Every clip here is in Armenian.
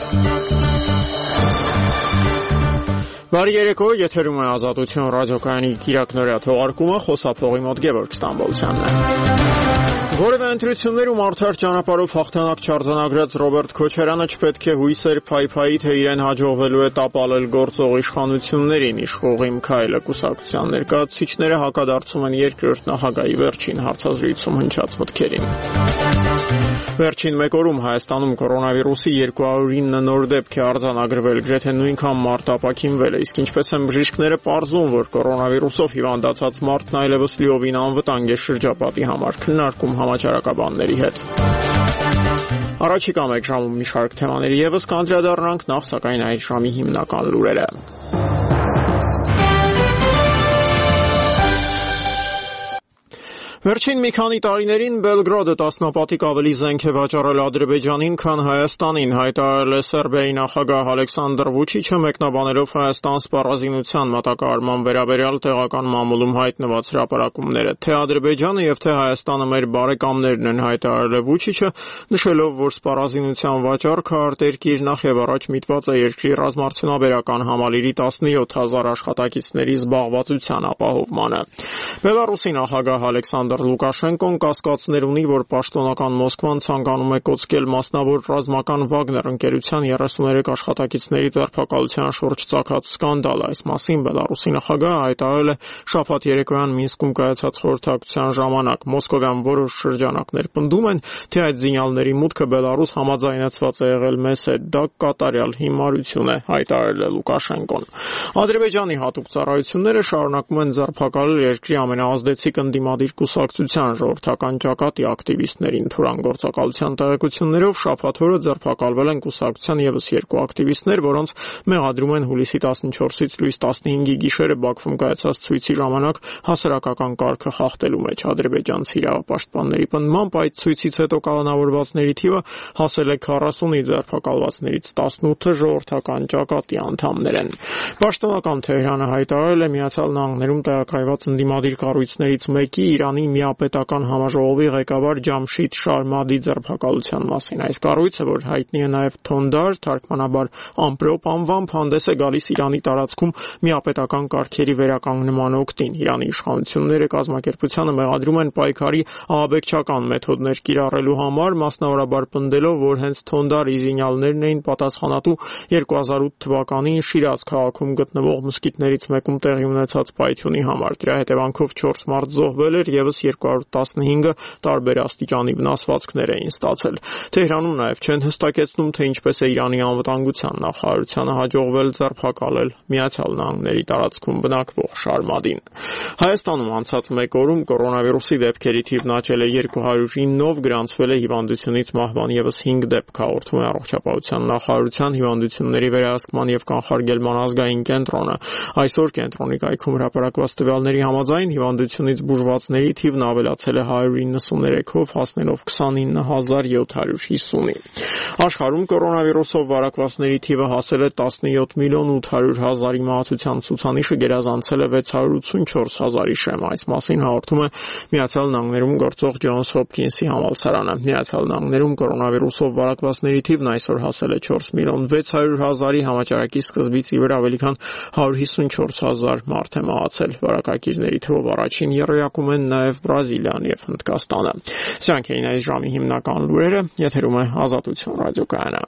Բարի երեկո, եթերում է Ազատություն ռադիոկայանի կիրակնօրյա թողարկումը, խոսափողի մոտ Գևորգ Ստամբոլցյանն է։ Որևէ ընտրություններում արդար ճանապարհով հաղթանակ չարձանագրած Ռոբերտ Քոչարյանը չպետք է հույսեր փայփայի, թե իրեն հաջողվելու է տապալել գործող իշխանություններին, իշխողիմ քայլը կուսակցության ներկայացուցիչները հակադարձում են երկրորդ նախագահի վերջին հարցազրույցում հնչած մտքերին։ Վերջին մեկ օրում Հայաստանում կորոնավիրուսի 209 նոր դեպք է արձանագրվել, գրեթե նույնքան մարդ ապաքինվել է, իսկ ինչպես են բժիշկները պարզում, որ կորոնավիրուսով հիվանդացած մարդն այլևս լիովին անվտանգ է շրջապատի համար, քննարկում համաճարակաբանների հետ։ Առաջիկա մեկ ժամում մի շարք թեմաների ևս կանդրադառնանք, նախ սակայն այդ ժամի հիմնական լուրերը։ Վերջին մի քանի տարիներին Բելգրադը տասնապատիկ ավելի զենք է վաճառել Ադրբեջանին, քան Հայաստանին, հայտարարել է Սերբիայի նախագահ Ալեքսանդր Վուչիչը, մեկնաբանելով Հայաստան սպառազինության մատակարարման վերաբերյալ տեղական մամուլում հայտնված հրապարակումները։ Թե Ադրբեջանը եւ թե Հայաստանը մեր բարեկամներն են, հայտարարել է Վուչիչը, նշելով, որ սպառազինության վաճառքը արտերկիր նախ եւ առաջ միտված է երկրի ռազմարդյունաբերական համալիրի 17,000 աշխատակիցների զբաղվածության ապահովմանը։ Բելարուսի նախագահ Ալեքսանդր Լուկաշենկոն կասկածներ ունի, որ պաշտոնական Մոսկվան ցանկանում է կոծկել մասնավոր ռազմական Վագներ ընկերության 33 աշխատակիցների ձերբակալության շուրջ ծագած սկանդալը։ Այս մասին Բելարուսի նախագահը հայտարարել է շաբաթ երեկոյան Մինսկում կայացած խորհրդակցության ժամանակ։ Մոսկովյան որոշ շրջանակներ պնդում են, թե այդ զինյալների մուտքը Բելարուս համաձայնեցված է եղել մեզ հետ, դա կատարյալ հիմարություն է, հայտարարել է Լուկաշենկոն։ Ադրբեջանի հատուկ ծառայությունները շարունակում են ձերբակալել երկրի ամենաազդեցիկ ընդդիմադիր կուսակցության ժողովրդական ճակատի ակտիվիստներին։ Թուրան գործակալության տեղեկություններով շաբաթ օրը ձերբակալվել են կուսակցության ևս երկու ակտիվիստներ, որոնց մեղադրում են հուլիսի 14-ից լույս 15-ի գիշերը Բաքվում կայացած ցույցի ժամանակ հասարակական կարգը խախտելու մեջ։ Ադրբեջանցի իրավապաշտպանների պնդմամբ այդ ցույցից հետո կալանավորվածների թիվը հասել է 40-ի, ձերբակալվածներից 18-ը ժողովրդական ճակատի անդամներ են։ Պաշտոնական Թեհրանը հայտարարել է Միացյալ Նահանգներում տեղակայված ընդդիմադիր կառույցներից մեկի Իրանի միապետական համաժողովի ղեկավար Ջամշիդ Շարմադի ձերբակալության մասին։ Այս կառույցը, որ հայտնի է նաև Թոնդար, թարգմանաբար ամպրոպ անվամբ, հանդես է գալիս Իրանի տարածքում միապետական կարգերի վերականգնման օգտին։ Իրանի իշխանությունները կազմակերպությանը մեղադրում են պայքարի ահաբեկչական մեթոդներ կիրառելու համար, մասնավորաբար պնդելով, որ հենց Թոնդար իզինյալներն էին պատասխանատու 2008 թվականին Շիրազ քաղաքում գտնվող մզկիթներից մեկում տեղի ունեցած պայթյունի համար։ Դրա հետևանքով 4 մարդ զոհվել էր, եւս 215-ը տարբեր աստիճանի վնասվածքներ էին ստացել։ Թեհրանում նաև չեն հստակեցնում, թե ինչպես է Իրանի անվտանգության նախարարությանը հաջողվել ձերբակալել Միացյալ Նահանգների տարածքում բնակվող Շարմադին։ Հայաստանում անցած մեկ օրում կորոնավիրուսի դեպքերի թիվն աճել է 209-ով, գրանցվել է հիվանդությունից մահվան եւս 5 դեպք, հաղորդում է Առողջապահության նախարարության հիվանդությունների վերահսկման եւ կանխարգելման ազգային կենտրոնը։ Այսօր կենտրոնի կայքում հրապարակված տվյալների համաձայն հիվանդությունից բուժվածների թիվն ավելացել է 193-ով, հասնելով 29750-ի։ Աշխարհում կորոնավիրուսով վարակվածների թիվը հասել է 17,800,000-ի, մահացության ցուցանիշը գերազանցել է 684,000-ի շեմ։ Այս մասին հաղորդում է Միացյալ Նահանգներում գործող Ջոնս Հոփքինսի համալսարանը։ Միացյալ Նահանգներում կորոնավիրուսով վարակվածների թիվն այսօր հասել է 4,600,000-ի, համաճարակի սկզբից ի վեր ավելի քան 154,000 մարդ է մահացել։ Վարակակիրների թվով առաջին եռյակում են նաև Բրազիլիան եւ Հնդկաստանը։ Սրանք էին այս ժամի հիմնական լուրերը, եթերում է Ազատություն ռադիոկայանը։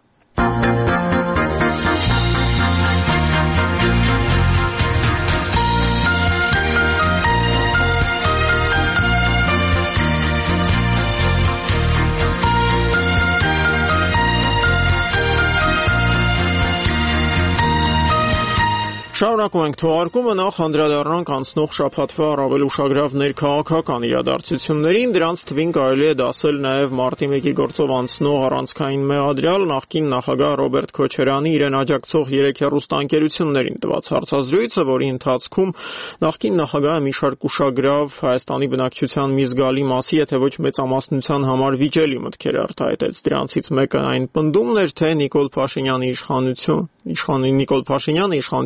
Շարունակում ենք թողարկումը, նախ անդրադառնանք անցնող շաբաթվա առավել ուշագրավ ներքաղաքական իրադարձություններին, դրանց թվին կարելի է դասել նաև մարտի 1-ի գործով անցնող առանցքային մեղադրյալ նախկին նախագահ Ռոբերտ Քոչարյանի իրեն աջակցող 3 հեռուստաընկերություններին տված հարցազրույցը, որի ընթացքում նախկին նախագահը մի շարք ուշագրավ Հայաստանի բնակչության մի զգալի մասի, եթե ոչ մեծամասնության համար վիճելի մտքեր արտահայտեց։ Դրանցից մեկը այն պնդումն էր, թե Նիկոլ Փաշինյանը իշխանությունից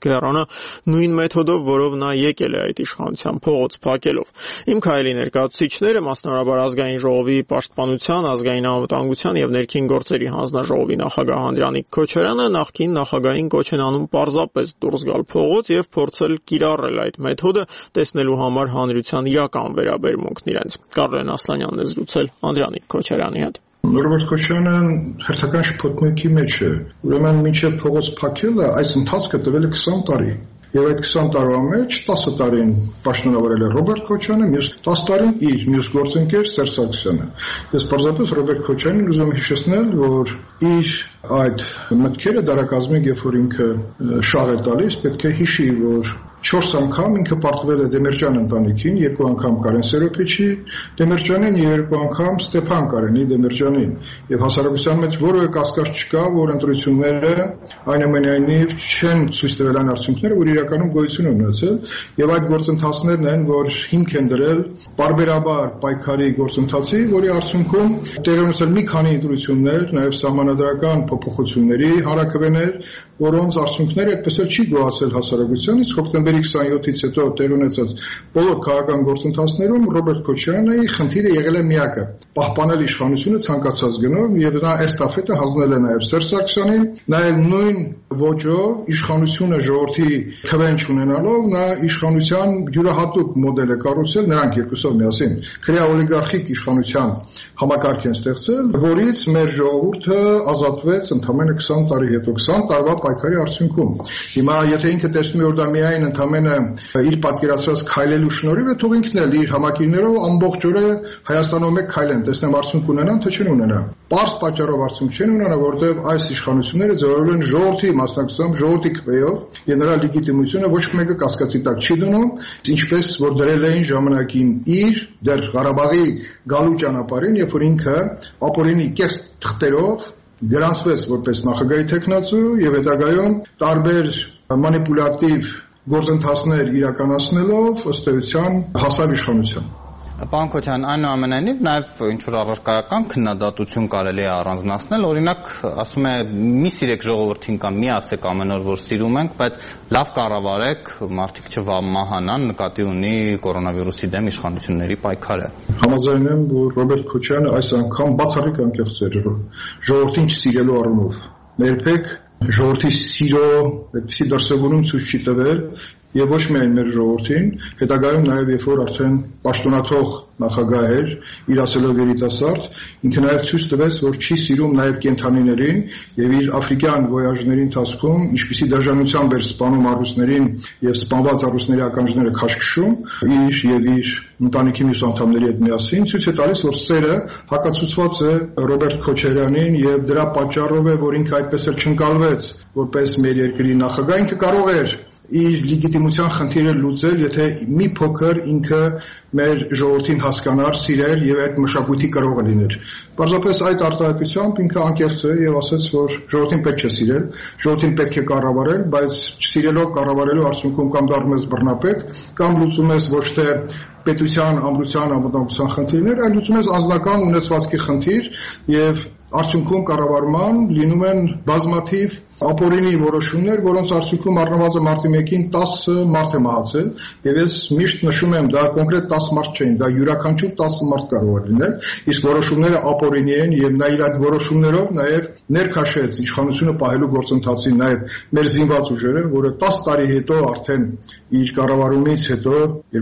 Քոչարյանը նույն մեթոդով, որով նա եկել է այդ իշխանության, փողոց փակելով։ Իմ քայլի ներկայացուցիչները, մասնավորաբար Ազգային ժողովի պաշտպանության, ազգային անվտանգության եւ ներքին գործերի հանձնաժողովի նախագահ Անդրանիկ Քոչարյանը նախկին նախագահային կոչ են անում պարզապես դուրս գալ փողոց եւ փորձել կիրառել այդ մեթոդը, տեսնելու համար հանրության իրական վերաբերմունքն իրենց։ Կարլեն Ասլանյանն է զրուցել Անդրանիկ Քոչարյանի հետ։ Ռոբերտ Քոչարյանը հերթական շփոթմունքի մեջ է։ Ուրեմն մինչև փողոց փակելը այս ընթացքը տվել է 20 տարի։ Եվ այդ 20 տարվա մեջ 10 տարին պաշտոնավորել է Ռոբերտ Քոչարյանը, մյուս 10 տարին իր մյուս գործընկեր Սերժ Սարգսյանը։ Ես պարզապես Ռոբերտ Քոչարյանին ուզում եմ հիշեցնել, որ իր այդ մտքերը դարակազմիկ, երբ որ ինքը շահ է տալիս, պետք է հիշի, որ 4 անգամ ինքը պարտվել է Դեմիրճյան ընտանիքին, 2 անգամ Կարեն Սերոպիչի Դեմիրճյանին եւ 2 անգամ Ստեփան Կարենի Դեմիրճյանին։ Եւ հասարակության մեջ որևէ կասկած չկա, որ ընտրությունները այնուամենայնիվ չեն ցույց տվել այն արդյունքները, որ իրականում գոյություն են ունեցել, եւ այդ գործընթացներն են, որ հիմք են դրել բարբերաբար պայքարի գործընթացի, որի արդյունքում տեղի ունեցել մի քանի ընտրություններ, նաեւ սահմանադրական փոփոխությունների հարակվեներ, որոնց արդյունքները այդպես էլ չի գոհացել հասարակությանից։ Հոկտեմբերի 27-ից հետո տեղի ունեցած բոլոր քաղաքական գործընթացներում Ռոբերտ Քոչարյանի խնդիրը եղել է միակը՝ պահպանել իշխանությունը ցանկացած գնով, եւ նա էստաֆետը հանձնել է նաեւ Սերժ Սարգսյանին, նաեւ նույն ոճով իշխանությունը ժողովրդի քվեն չունենալով նա իշխանության յուրահատուկ մոդել է կառուցել, նրանք երկուսով միասին քրեա օլիգարխիկ իշխանության համակարգ են ստեղծել, որից մեր ժողովուրդը ազատվեց ընդամենը 20 տարի հետո, 20 տարվա պայքարի արդյունքում։ Հիմա եթե ինքը տեսնում է, որ դա միայն ընդամենը իր պատկերացրած քայլելու շնորհիվ է, թող ինքն էլ իր համակիրներով ամբողջ օրը Հայաստանում մեկ քայլեն, տեսնեմ արդյունք ունենան, թե չեն ունենա։ Պարզ պատճառով արդյունք չեն ունենա, որովհետև այս իշխանությունները ձևավորվել են ժողովրդի մասնակցությամբ, ժողովրդի քվեով, եւ նրա լեգիտիմությունը ոչ մեկը կասկածի տակ չի դնում, ինչպես որ դրել էին ժամանակին իր դեռ Ղարաբաղի գալու ճանապարհին, երբ որ ինքը ապօրինի կես թղթերով գրանցվեց որպես նախագահի տեխնացու եւ հետագայում տարբեր մանիպուլատիվ գործընթացներ իրականացնելով ըստ էության հասավ իշխանության։ Պարոն Քոչարյան, այնուամենայնիվ նաև ինչ-որ առարկայական քննադատություն կարելի է առանձնացնել, օրինակ ասում է մի սիրեք ժողովրդին կամ մի ասեք ամեն օր, որ սիրում ենք, բայց լավ կառավարեք, մարդիկ չմահանան, նկատի ունի կորոնավիրուսի դեմ իշխանությունների պայքարը։ Համաձայն եմ, որ Ռոբերտ Քոչարյանը այս անգամ բացառիկ անկեղծ էր ժողովրդին չսիրելու առումով։ Երբեք ժողովրդի սիրո այդպիսի դրսևորում ցույց չի տվել եւ ոչ միայն մեր ժողովրդին, հետագայում նաեւ երբ որ արդեն պաշտոնաթող նախագահ էր, իր ասելով երիտասարդ, ինքը նաեւ ցույց տվեց, որ չի սիրում նաեւ կենդանիներին եւ իր աֆրիկյան ոյաժների ընթացքում ինչպիսի դաժանությամբ էր սպանում առուսներին եւ սպանված առուսների ականջները քաշքշում իր եւ իր ընտանիքի մյուս անդամների հետ միասին, ցույց է տալիս, որ սերը հակացուցված է Ռոբերտ Քոչարյանին եւ դրա պատճառով է, որ ինքը այդպես էլ չընկալվեց որպես մեր երկրի նախագահ, ինքը կարող էր իր լեգիտիմության խնդիրը լուծել, եթե մի փոքր ինքը մեր ժողովրդին հասկանար, սիրեր եւ այդ մշակույթի կրողը լիներ։ Պարզապես այդ արտահայտությամբ ինքը անկեղծ է եւ ասաց, որ ժողովրդին պետք չէ սիրել, ժողովրդին պետք է կառավարել, բայց չսիրելով կառավարելու արդյունքում կամ դառնում ես բռնապետ, կամ լուծում ես ոչ թե պետության, ամրության, անվտանգության խնդիրներ, այլ լուծում ես անձնական ունեցվածքի խնդիր եւ արդյունքում կառավարման լինում են բազմաթիվ ապօրինի որոշումներ, որոնց արդյունքում առնվազն մարտի 1-ին 10 մարդ է մահացել, եւ ես միշտ նշում եմ, դա կոնկրետ 10 մարդ չէին, դա յուրաքանչյուր 10 մարդ կարող է լինել, իսկ որոշումները ապօրինի են եւ նա իր այդ որոշումներով նաեւ ներքաշեց իշխանությունը պահելու գործընթացին նաեւ մեր զինված ուժերը, որը 10 տարի հետո արդեն իր կառավարումից հետո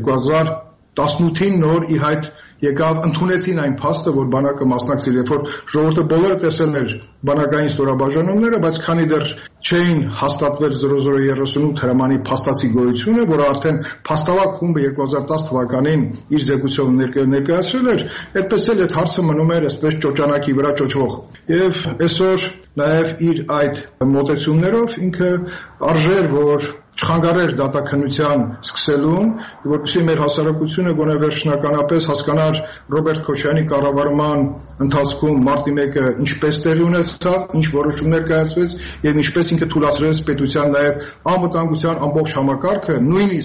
2018-ին նոր ի հայտ եկավ, ընդունեցին այն փաստը, որ բանակը մասնակցել, երբ որ ժողովուրդը բոլորը տեսել էր բանակային ստորաբաժանումները, բայց քանի դեռ չէին հաստատվել 0038 հրամանի փաստացի գոյությունը, որը արդեն փաստավակ խումբը 2010 թվականին իր զեկույցով ներկայացրել էր, այդպես էլ այդ հարցը մնում էր այսպես ճոճանակի վրա ճոճվող։ Եվ այսօր նաև իր այդ մոտեցումներով ինքը արժեր, որ չխանգարեր դատաքննության սկսելուն, որպեսզի մեր հասարակությունը գոնե վերջնականապես հասկանար Ռոբերտ Քոչարյանի կառավարման ընթացքում մարտի 1-ը ինչպես տեղի ունեցավ, ինչ որոշումներ կայացվեց եւ ինչպես ինքը թույլատրեց պետության նաեւ անվտանգության ամբողջ համակարգը, նույնիսկ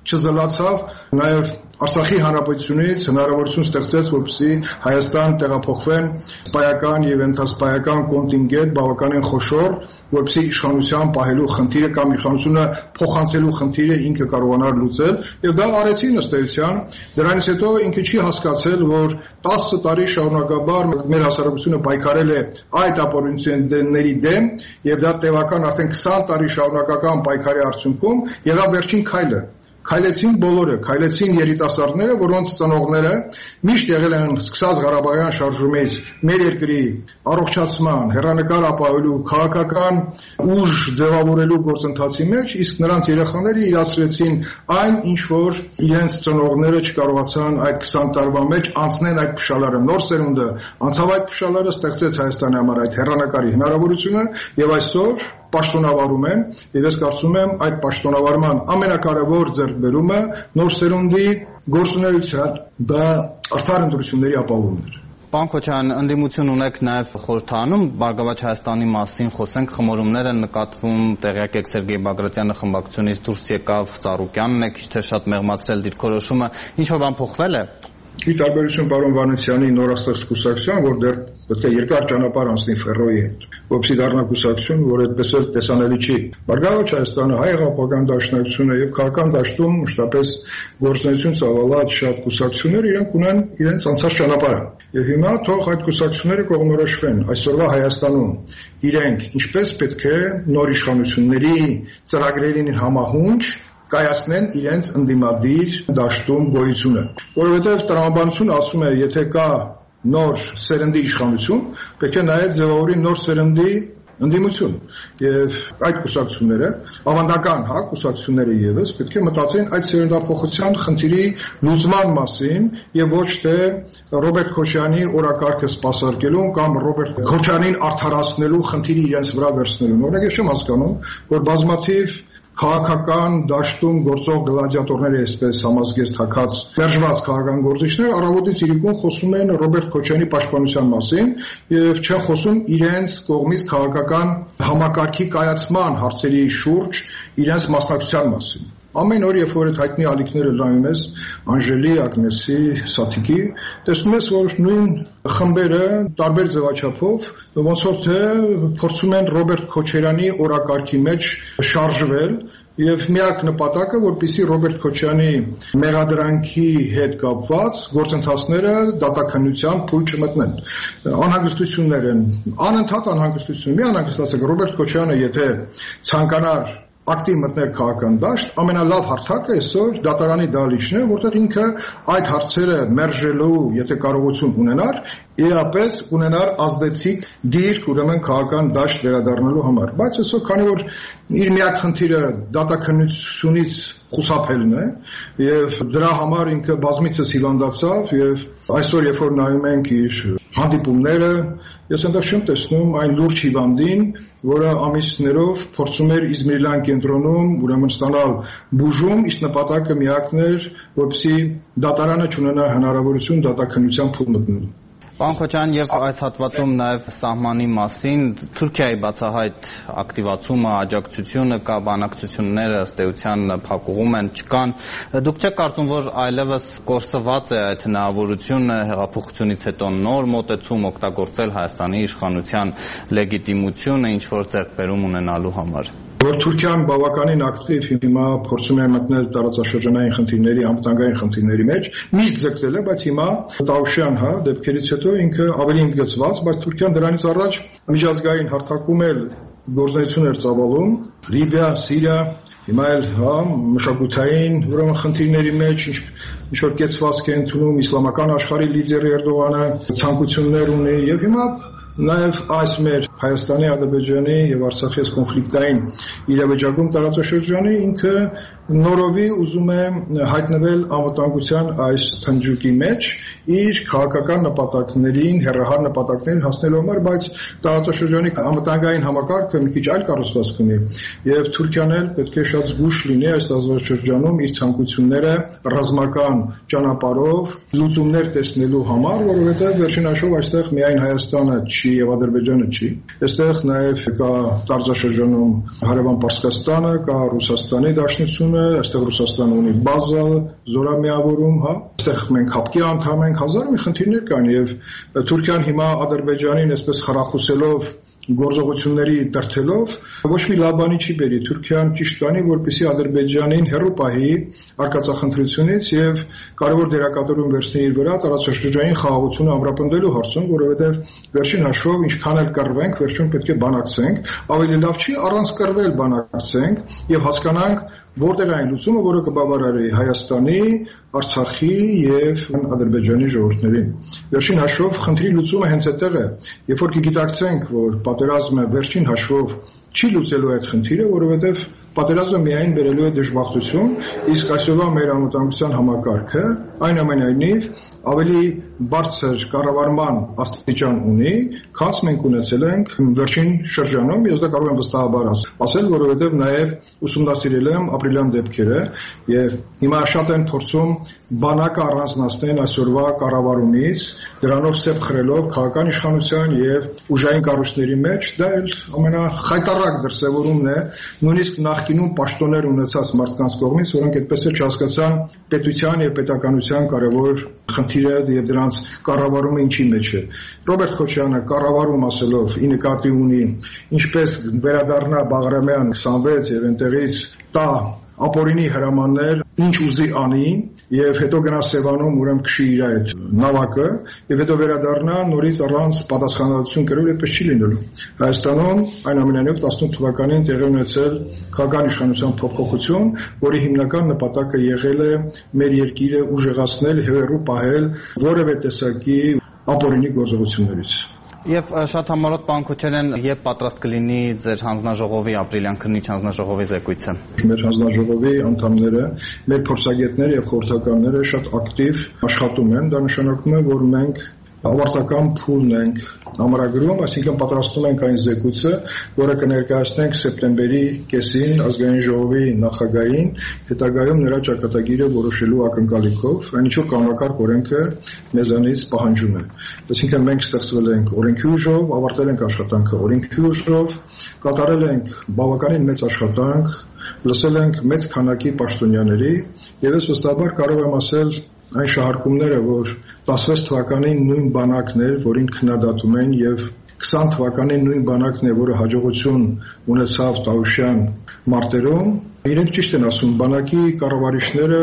չզլացավ, նաև Արցախի հանրապետությունից հնարավորություն ստեղծեց, որպեսզի Հայաստան տեղափոխվեն սպայական եւ ենթասպայական կոնտինգենտ բավականին խոշոր, որպեսզի իշխանության պահելու խնդիրը կամ իշխանությունը փոխանցելու խնդիրը ինքը կարողանար լուծել, եւ դա արեցին ըստ էության։ Դրանից հետո ինքը չի հասկացել, որ 10 տարի շարունակաբար մեր հասարակությունը պայքարել է այդ ապօրինությունների դեմ, եւ դա տևական արդեն 20 տարի շարունակական պայքարի արդյունքում եւ դա վերջին քայլը քայլեցին բոլորը, քայլեցին երիտասարդները, որոնց ծնողները միշտ եղել են սկսած Ղարաբաղյան շարժումից մեր երկրի առողջացման, հեռանկար ապահովելու, քաղաքական ուժ ձևավորելու գործընթացի մեջ, իսկ նրանց երեխաները իրացրեցին այն, ինչ որ իրենց ծնողները չկարողացան այդ 20 տարվա մեջ անցնեն այդ փշալարը, նոր սերունդը անցավ այդ փշալարը, ստեղծեց Հայաստանի համար այդ հեռանկարի հնարավորությունը եւ այսօր պաշտոնավարում են, եւ ես կարծում եմ այդ պաշտոնավարման ամենակարևոր ձեռքբերումը նոր սերունդի գործունեության դա արդար ընտրությունների ապահովումն էր։ Պարոն Քոչարյան, ընդդիմություն ունեք նաև խորհրդանում, Բարգավաճ Հայաստանի մասին խոսենք, խմորումներ են նկատվում, տեղյակ եք Սերգեյ Բագրատյանը խմբակցությունից դուրս եկավ, Ծառուկյանն է քիչ թե շատ մեղմացրել դիրքորոշումը, ինչ-որ բան փոխվել է։ Ի տարբերություն պարոն Վանեցյանի նորաստեղծ կուսակցության, որ դեռ պետք է երկար ճանապարհ անցնի Ֆերոյի հետ, որպեսզի դառնա կուսակցություն, որ այդպես էլ տեսանելի չի։ Բարգավաճ Հայաստանը, Հայ Հեղափոխական Դաշնակցությունը եւ քաղաքական դաշտում մշտապես գործունեություն ծավալած շատ կուսակցություններ իրենք ունեն իրենց անցած ճանապարհը։ Եվ հիմա թող այդ կուսակցությունները կողմնորոշվեն այսօրվա Հայաստանում իրենք ինչպես պետք է նոր իշխանությունների ծրագրերին համահունչ կայացնեն իրենց ընդդիմադիր դաշտում գոյությունը, որովհետև տրամաբանությունը ասում է, եթե կա նոր սերնդի իշխանություն, պետք է նաև ձևավորի նոր սերնդի ընդդիմություն, եւ այդ կուսակցությունները, ավանդական կուսակցությունները եւս պետք է մտածեն այդ սերնդափոխության խնդիրի լուծման մասին եւ ոչ թե Ռոբերտ Քոչարյանի օրակարգը սպասարկելու կամ Ռոբերտ Քոչարյանին արդարացնելու խնդիրի իրենց վրա վերցնելու։ Օրինակ ես չեմ հասկանում, որ բազմաթիվ քաղաքական դաշտում գործող գլադիատորները, այսպես համազգեստ հակած դержված քաղաքական գործիչներ առավոտից իրիկուն խոսում են Ռոբերտ Քոչարյանի պաշտպանության մասին եւ չեն խոսում իրենց կողմից քաղաքական համակարգի կայացման հարցերի շուրջ իրենց մասնակցության մասին։ Ամեն օր, երբ որ այդ հայտնի ալիքները լայնում ես Անժելի, Ագնեսի, Սաթիկի, տեսնում ես, որ նույն խմբերը տարբեր ձևաչափով ոնց որ թե փորձում են Ռոբերտ Քոչարյանի օրակարգի մեջ շարժվել եւ միակ նպատակը, որպեսզի Ռոբերտ Քոչարյանի մեղադրանքի հետ կապված գործընթացները դատաքննության փուլ չմտնեն։ Անհանգստություններ են, անընդհատ անհանգստություն։ Մի անհանգստացեք, Ռոբերտ Քոչարյանը եթե ցանկանար ակտիվ մտնել քաղաքական դաշտ, ամենալավ հարթակը այսօր դատարանի դահլիճն է, որտեղ ինքը այդ հարցերը մերժելու, եթե կարողություն ունենար, իրապես ունենար ազդեցիկ դիրք, ուրեմն քաղաքական դաշտ վերադառնալու համար։ Բայց այսօր քանի որ իր միակ խնդիրը դատաքննությունից խուսափելն է եւ դրա համար ինքը բազմիցս հիվանդացավ եւ այսօր երբ որ նայում ենք իր հանդիպումները, ես այնտեղ չեմ տեսնում այն լուրջ հիվանդին, որը ամիսներով փորձում էր Իզմիրլյան կենտրոնում ուրեմն ստանալ բուժում, իսկ նպատակը միակն էր, որպեսզի դատարանը չունենա հնարավորություն դատաքննության փուլ մտնելու։ Պարոն Քոչարյան, եւ այս հատվածում նաեւ սահմանի մասին Թուրքիայի բացահայտ ակտիվացումը, աջակցությունը կա, բանակցությունները ըստ էության փակուղում են, չկան։ Դուք չեք կարծում, որ այլևս կորսված է այդ հնարավորությունը հեղափոխությունից հետո նոր մոտեցում օգտագործել Հայաստանի իշխանության լեգիտիմությունը ինչ որ ձեռքբերում ունենալու համար։ Որ Թուրքիան բավականին ակտիվ հիմա փորձում է մտնել տարածաշրջանային խնդիրների, անվտանգային խնդիրների մեջ, միշտ ձգտել է, բայց հիմա Տավուշյան, դեպքերից հետո ինքը ավելի ընդգծված, բայց Թուրքիան դրանից առաջ միջազգային հարթակում էլ գործունեություն էր ծավալում, Լիբիա, Սիրիա, հիմա էլ մշակութային ուրեմն խնդիրների մեջ ինչ որ կեցվածք է ընդունում իսլամական աշխարհի լիդերը Էրդողանը, ցանկություններ ունի եւ հիմա նաև այս մեր Հայաստանի, Ադրբեջանի եւ Արցախի կոնֆլիկտային իրավիճակում տարածաշրջանի ինքը նորովի ուզում է հայտնվել անվտանգության այս թնջուկի մեջ իր քաղաքական նպատակներին, հեռահար նպատակներին հասնելու համար, բայց տարածաշրջանի անվտանգային համակարգը մի քիչ այլ կառուցվածք ունի եւ Թուրքիան էլ պետք է շատ զգուշ լինի այս տարածաշրջանում իր ցանկությունները ռազմական ճանապարհով լուծումներ տեսնելու համար, որովհետեւ վերջին հաշվով այստեղ միայն Հայաստանը չի չի եւ Ադրբեջանը չի։ Այստեղ նաեւ կա տարածաշրջանում հարևան Պարսկաստանը, կա Ռուսաստանի Դաշնությունը, այստեղ Ռուսաստանը ունի բազա, զորամիավորում, հա։ Այստեղ մենք հապկի անդամ ենք, հազար մի խնդիրներ կան եւ Թուրքիան հիմա Ադրբեջանին այսպես խրախուսելով գործողությունների դրթելով ոչ մի լավ բանի չի բերի Թուրքիան ճիշտ կանի որպեսզի Ադրբեջանին հեռու պահի արկածախնդրությունից եւ կարևոր դերակատարում վերցնի իր վրա տարածաշրջանային խաղաղությունը ամրապնդելու հարցում որովհետեւ վերջին հաշվով ինչքան էլ կռվենք վերջում պետք է բանակցենք ավելի լավ չի առանց կռվել բանակցենք եւ հասկանանք որտեղ այն լուծումը, որը կբավարարի Հայաստանի, Արցախի եւ Ադրբեջանի ժողովուրդներին։ Վերջին հաշվով խնդրի լուծումը հենց այդտեղ է։ Երբ որ կգիտակցենք, որ պատերազմը վերջին հաշվով չի լուծելու այդ խնդիրը, որովհետեւ պատերազմը միայն բերելու է դժբախտություն, իսկ այսօրվա մեր անվտանգության համակարգը այնուամենայնիվ ավելի բարձր կառավարման աստիճան ունի, քան մենք ունեցել ենք վերջին շրջանում, ես դա կարող եմ վստահաբար ասել, որովհետև նաև ուսումնասիրել եմ ապրիլյան դեպքերը եւ հիմա շատ են փորձում բանակը առանձնացնել այսօրվա կառավարումից, դրանով սեպ խրելով քաղաքական իշխանության եւ ուժային կառույցների մեջ, դա էլ ամենախայտառակ դրսևորումն է, նույնիսկ նախկինում պաշտոններ ունեցած մարդկանց կողմից, որոնք այդպես էլ չհասկացան պետության եւ պետականության կարևոր խնդիրը եւ դրանց կառավարումը ինչի մեջ է։ Ռոբերտ Քոչարյանը կառավարում ասելով ի նկատի ունի ինչպես վերադառնա Բաղրամյան 26 եւ այնտեղից տա ապօրինի հրամաններ, ինչ ուզի անի եւ հետո գնա Սևանում ուրեմն քշի իր այդ նավակը եւ հետո վերադառնա նորից առանց պատասխանատվություն կրել այդպես չի լինելու։ Հայաստանում այնուամենայնիվ 18 թվականին տեղի ունեցել քաղաքական իշխանության փոփոխություն, որի հիմնական նպատակը եղել է մեր երկիրը ուժեղացնել, հեռու պահել որևէ տեսակի ապօրինի գործողություններից։ Եվ շատ համառոտ պարոն Քոչարյան, երբ պատրաստ կլինի ձեր հանձնաժողովի ապրիլյան քննիչ հանձնաժողովի զեկույցը։ Մեր հանձնաժողովի անդամները, մեր փորձագետները եւ խորհրդականները շատ ակտիվ աշխատում են, դա նշանակում է, որ մենք ավարտական փուլն ենք ամրագրում, այսինքն պատրաստում ենք այն զեկույցը, որը կներկայացնենք սեպտեմբերի կեսին ազգային ժողովի նախագահին, հետագայում նրա ճակատագիրը որոշելու ակնկալիքով, այն ինչ որ կանոնակարգ օրենքը մեզանից պահանջում է։ Այսինքն մենք ստեղծվել ենք օրենքի ուժով, ավարտել ենք աշխատանքը օրենքի ուժով, կատարել ենք բավականին մեծ աշխատանք, լսել ենք մեծ քանակի պաշտոնյաների եւ ես վստահաբար կարող եմ ասել այն շահարկումները, որ 16 թվականին նույն բանակն էր, որին քննադատում են եւ 20 թվականին նույն բանակն է, որը հաջողություն ունեցավ Տավուշյան մարտերում, իրենք ճիշտ են ասում, բանակի կառավարիչները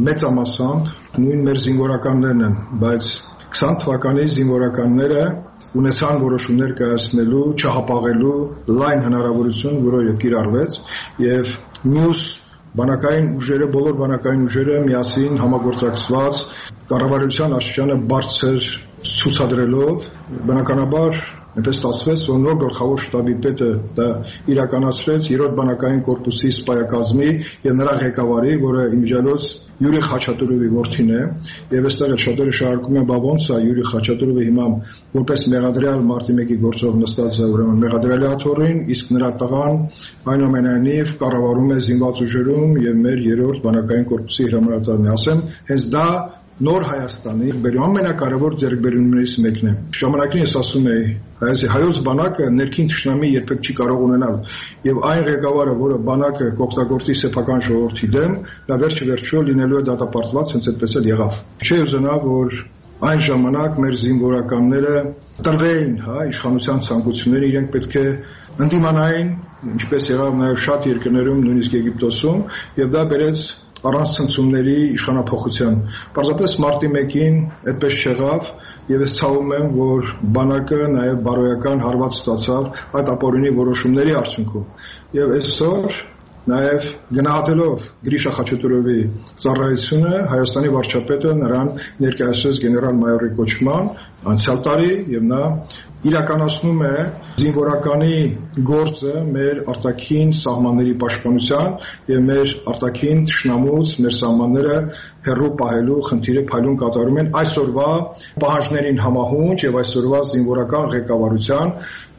մեծամասամբ նույն մեր զինվորականներն են, բայց 20 թվականի զինվորականները ունեցան որոշումներ կայացնելու, չհապաղելու լայն հնարավորություն, որը կիրառվեց եւ մյուս բանակային ուժերը, բոլոր բանակային ուժերը միասին համագործակցված կառավարության աստիճանը բարձր ցուցադրելով բնականաբար այնպես ստացվեց, որ նոր գլխավոր շտաբի պետը դա իրականացրեց 3-րդ բանակային կորպուսի սպայակազմի եւ նրա ղեկավարի, որը իմիջիալոց Յուրի Խաչատուրովի որդին է, եւ այստեղ էլ շատերը շարունակում են, բա ոնց է Յուրի Խաչատուրովը հիմա որպես մեղադրյալ մարտի 1-ի գործով նստած է, ուրեմն մեղադրյալի աթոռին, իսկ նրա տղան այնուամենայնիվ կառավարում է զինված ուժերում եւ մեր 3-րդ բանակային կորպուսի հրամանատարն է, ասեմ, հենց դա Նոր Հայաստանի ամենակարևոր ձեռքբերումներից մեկն է։ Ժամանակին ես ասում էի, հայոց բանակը ներքին թշնամի երբեք չի կարող ունենալ, եւ այն ղեկավարը, որը բանակը կօգտագործի սեփական ժողովրդի դեմ, նա վերջը լինելու է դատապարտված, հենց այդպես էլ եղավ։ Չէ ուզենա, որ այն ժամանակ մեր զինվորականները տրվեին, իշխանության ցանկությունները, իրենք պետք է ընդդիմանային, ինչպես եղավ նաեւ շատ երկրներում, նույնիսկ Եգիպտոսում, եւ դա բերեց առանց ցնցումների իշխանափոխության։ Պարզապես մարտի 1-ին այդպես չեղավ եւ ես ցավում եմ, որ բանակը նաեւ բարոյական հարված ստացավ այդ ապօրինի որոշումների արդյունքում։ Եվ այսօր նաեւ գնահատելով Գրիշա Խաչատուրովի ծառայությունը Հայաստանի վարչապետը նրան ներկայացրեց գեներալ-մայորի կոչման անցյալ տարի եւ նա իրականացնում է զինվորականի գործը մեր արտաքին սահմանների պաշտպանության եւ մեր արտաքին թշնամուց մեր սահմանները հեռու պահելու խնդիրը փայլուն կատարում են այսօրվա պահանջներին համահունչ եւ այսօրվա զինվորական ղեկավարության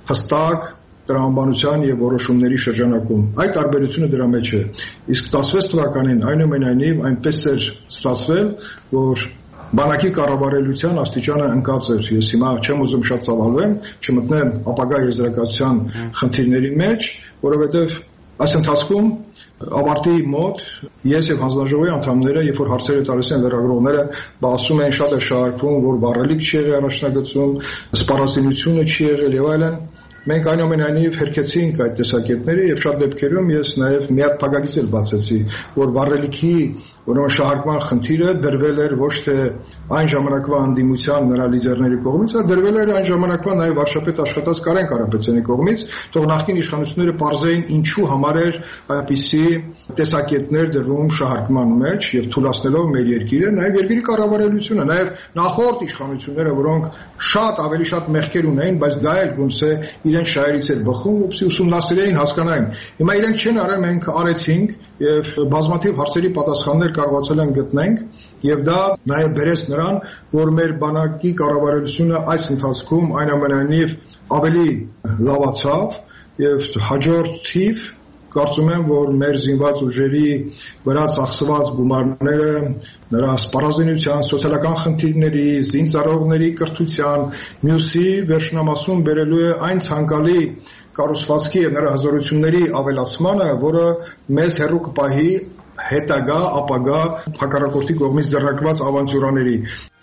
հստակ տրամաբանության եւ որոշումների շրջանակում։ Այդ տարբերությունը դրա մեջ է։ Իսկ 16 թվականին այնուամենայնիվ այնպես էր ստացվել, որ բանակի կառավարելիության աստիճանը ընկած էր։ Ես հիմա չեմ ուզում շատ ծավալվեմ, չմտնեմ ապագա եզրակացության խնդիրների մեջ, որովհետև այս ընթացքում ավարտի մոտ ես եւ հանձնաժողովի անդամները, երբ որ հարցերը տալիս են լրագրողները, ասում են շատ է շահարկվում, որ վառելիք չի եղել առաջնագծում, սպառազինությունը չի եղել եւ այլն։ Մենք այնուամենայնիվ հերքեցինք այդ տեսակետները եւ շատ դեպքերում ես նաեւ մի հատ փակագիծ էլ բացեցի, որ վառելիքի ուրեմն շահարկման խնդիրը դրվել էր ոչ թե այն ժամանակվա անդիմության նրա լիդերների կողմից, այլ դրվել էր այն ժամանակվա նաեւ վարչապետ աշխատած Կարեն Կարապետյանի կողմից, թող նախկին իշխանությունները պարզեին ինչու համար էր այդպիսի տեսակետներ դրվում շահարկման մեջ եւ թույլատնելով մեր երկիրը, նաեւ երկրի կառավարելիությունը, նաեւ նախորդ իշխանությունները, որոնք շատ ավելի շատ մեղքեր ունեին, բայց դա էլ գոնե իրենց շահերից էր բխում, ուսի ուսումնասիրեին, հասկանային։ Հիմա իրենք չեն արել, մենք արեցինք եւ բազմաթիվ հարցերի պատասխաններ կարողացել են գտնենք եւ դա նաեւ բերեց նրան, որ մեր բանակի կառավարությունը այս ընթացքում այնուամենայնիվ ավելի լավացավ եւ հաջորդ թիվ կարծում եմ, որ մեր զինված ուժերի վրա ծախսված գումարները նրա սպառազինության, սոցիալական խնդիրների, զինծառայողների կրթության, մյուսի վերջնամասում բերելու է այն ցանկալի կառուցվածքի եւ նրա հզորությունների ավելացմանը, որը մեզ հեռու կպահի հետագա, ապագա հակառակորդի կողմից ձեռնարկված ավանտյուրաների։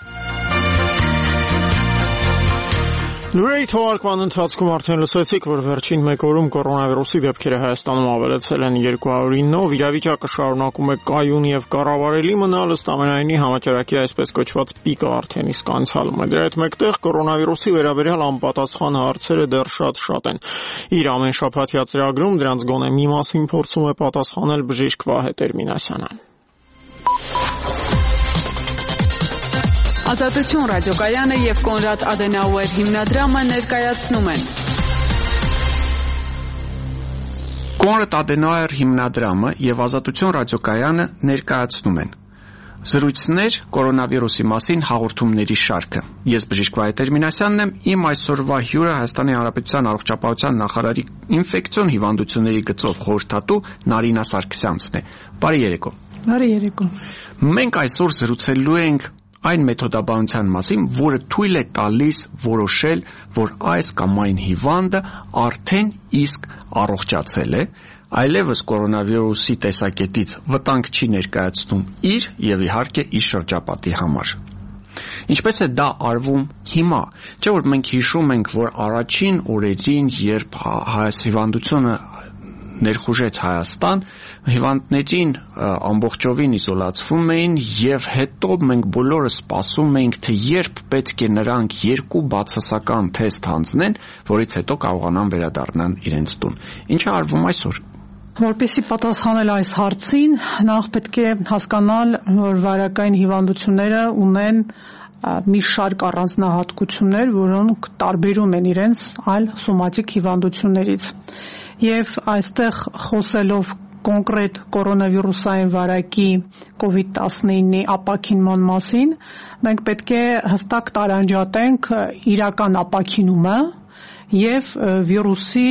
Լուրերի թողարկման ընթացքում արդեն լսեցիք, որ վերջին մեկ օրում կորոնավիրուսի դեպքերը Հայաստանում ավելացել են 209-ով, իրավիճակը շարունակում է կայուն եւ կառավարելի մնալ, ըստ ամենայնի համաճարակի այսպես կոչված պիկը արդեն իսկ անցյալում է։ Դրա հետ մեկտեղ կորոնավիրուսի վերաբերյալ անպատասխան հարցերը դեռ շատ են։ Իր ամեն շաբաթյա ծրագրում դրանց գոնե մի մասին փորձում է պատասխանել բժիշկ Վահե Տերմինասյանը։ Ազատություն ռադիոկայանը եւ Կոնրադ Ադենաուեր հիմնադրամը ներկայացնում են։ Կոնրադ Ադենաուեր հիմնադրամը եւ Ազատություն ռադիոկայանը ներկայացնում են զրույցներ կորոնավիրուսի մասին հաղորդումների շարքը։ Ես բժիշկ Վահե Տերմինասյանն եմ, իմ այսօրվա հյուրը Հայաստանի Հանրապետության առողջապահության նախարարի ինֆեկցիոն հիվանդությունների գծով խորհրդատու Նարինա Սարգսյանցն է։ Բարի երեկո։ Բարի երեկո։ Մենք այսօր զրուցելու ենք այն մեթոդաբանության մասին, որը թույլ է տալիս որոշել, որ այս կամ այն հիվանդը արդեն իսկ առողջացել է, այլևս կորոնավիրուսի տեսակետից վտանգ չի ներկայացնում իր եւ իհարկե իր շրջապատի համար։ Ինչպես է դա արվում հիմա, չէ՞ որ մենք հիշում ենք, որ առաջին օրերին, երբ հիվանդությունը ներխուժեց Հայաստան, հիվանդներին ամբողջովին իզոլացվում էին եւ հետո մենք բոլորը սպասում էինք, թե երբ պետք է նրանք 2 բացասական թեստ հանձնեն, որից հետո կարողանան վերադառնան իրենց տուն։ Ինչ է արվում այսօր։ Որպեսզի պատասխանել այս հարցին, նախ պետք է հասկանալ, որ վարակային հիվանդությունները ունեն մի շարք առանձնահատկություններ, որոնք տարբերում են իրենց այլ սոմատիկ հիվանդություններից։ Եվ այստեղ խոսելով կոնկրետ կորոնավիրուսային վարակի COVID-19-ի ապաքինման մասին, մենք պետք է հստակ տարանջատենք իրական ապաքինումը եւ վիրուսի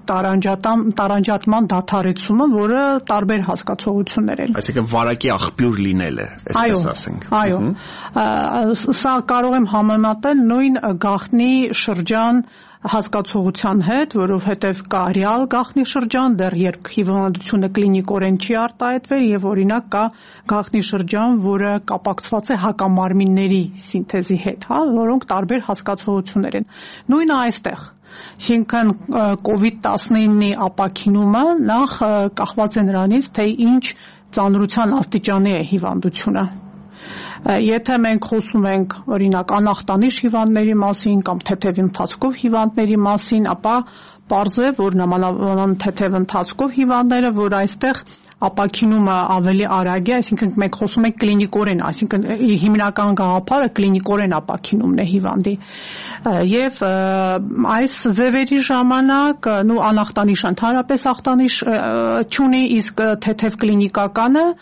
տարանջատման դադարեցումը, որը տարբեր հասկացություններ են։ Այսինքն վարակի աղբյուր լինելը, այսպես ասենք։ Այո, սա կարող եմ համեմատել նույն գաղտնի շրջան հասկացողության հետ, որովհետև կա ռեալ գաղտնի շրջան, դեռ երբ հիվանդությունը կլինիկորեն չի արտահայտվել, եւ օրինակ կա գաղտնի շրջան, որը կապակցված է հակամարմինների սինթեզի հետ, որոնք տարբեր հասկացողություններ են։ Նույնը այստեղ։ Այսինքն COVID-19-ի ապաքինումը նախ կախված է նրանից, թե ինչ ծանրության աստիճանի է հիվանդությունը։ Եթե մենք խոսում ենք օրինակ անախտանիշ հիվանդների մասին կամ թեթև ընթացքով հիվանդների մասին, ապա պարզ է, որ նամանավան թեթև ընթացքով հիվանդները, որ այստեղ ապաքինումը ավելի արագ է, այսինքն մենք խոսում ենք կլինիկորեն, այսինքն հիմնական գաղափարը կլինիկորեն ապաքինումն է հիվանդի։ Եվ այս ձևերի ժամանակ անախտանիշ ընդհանրապես ախտանիշ չունի, իսկ թեթև կլինիկականը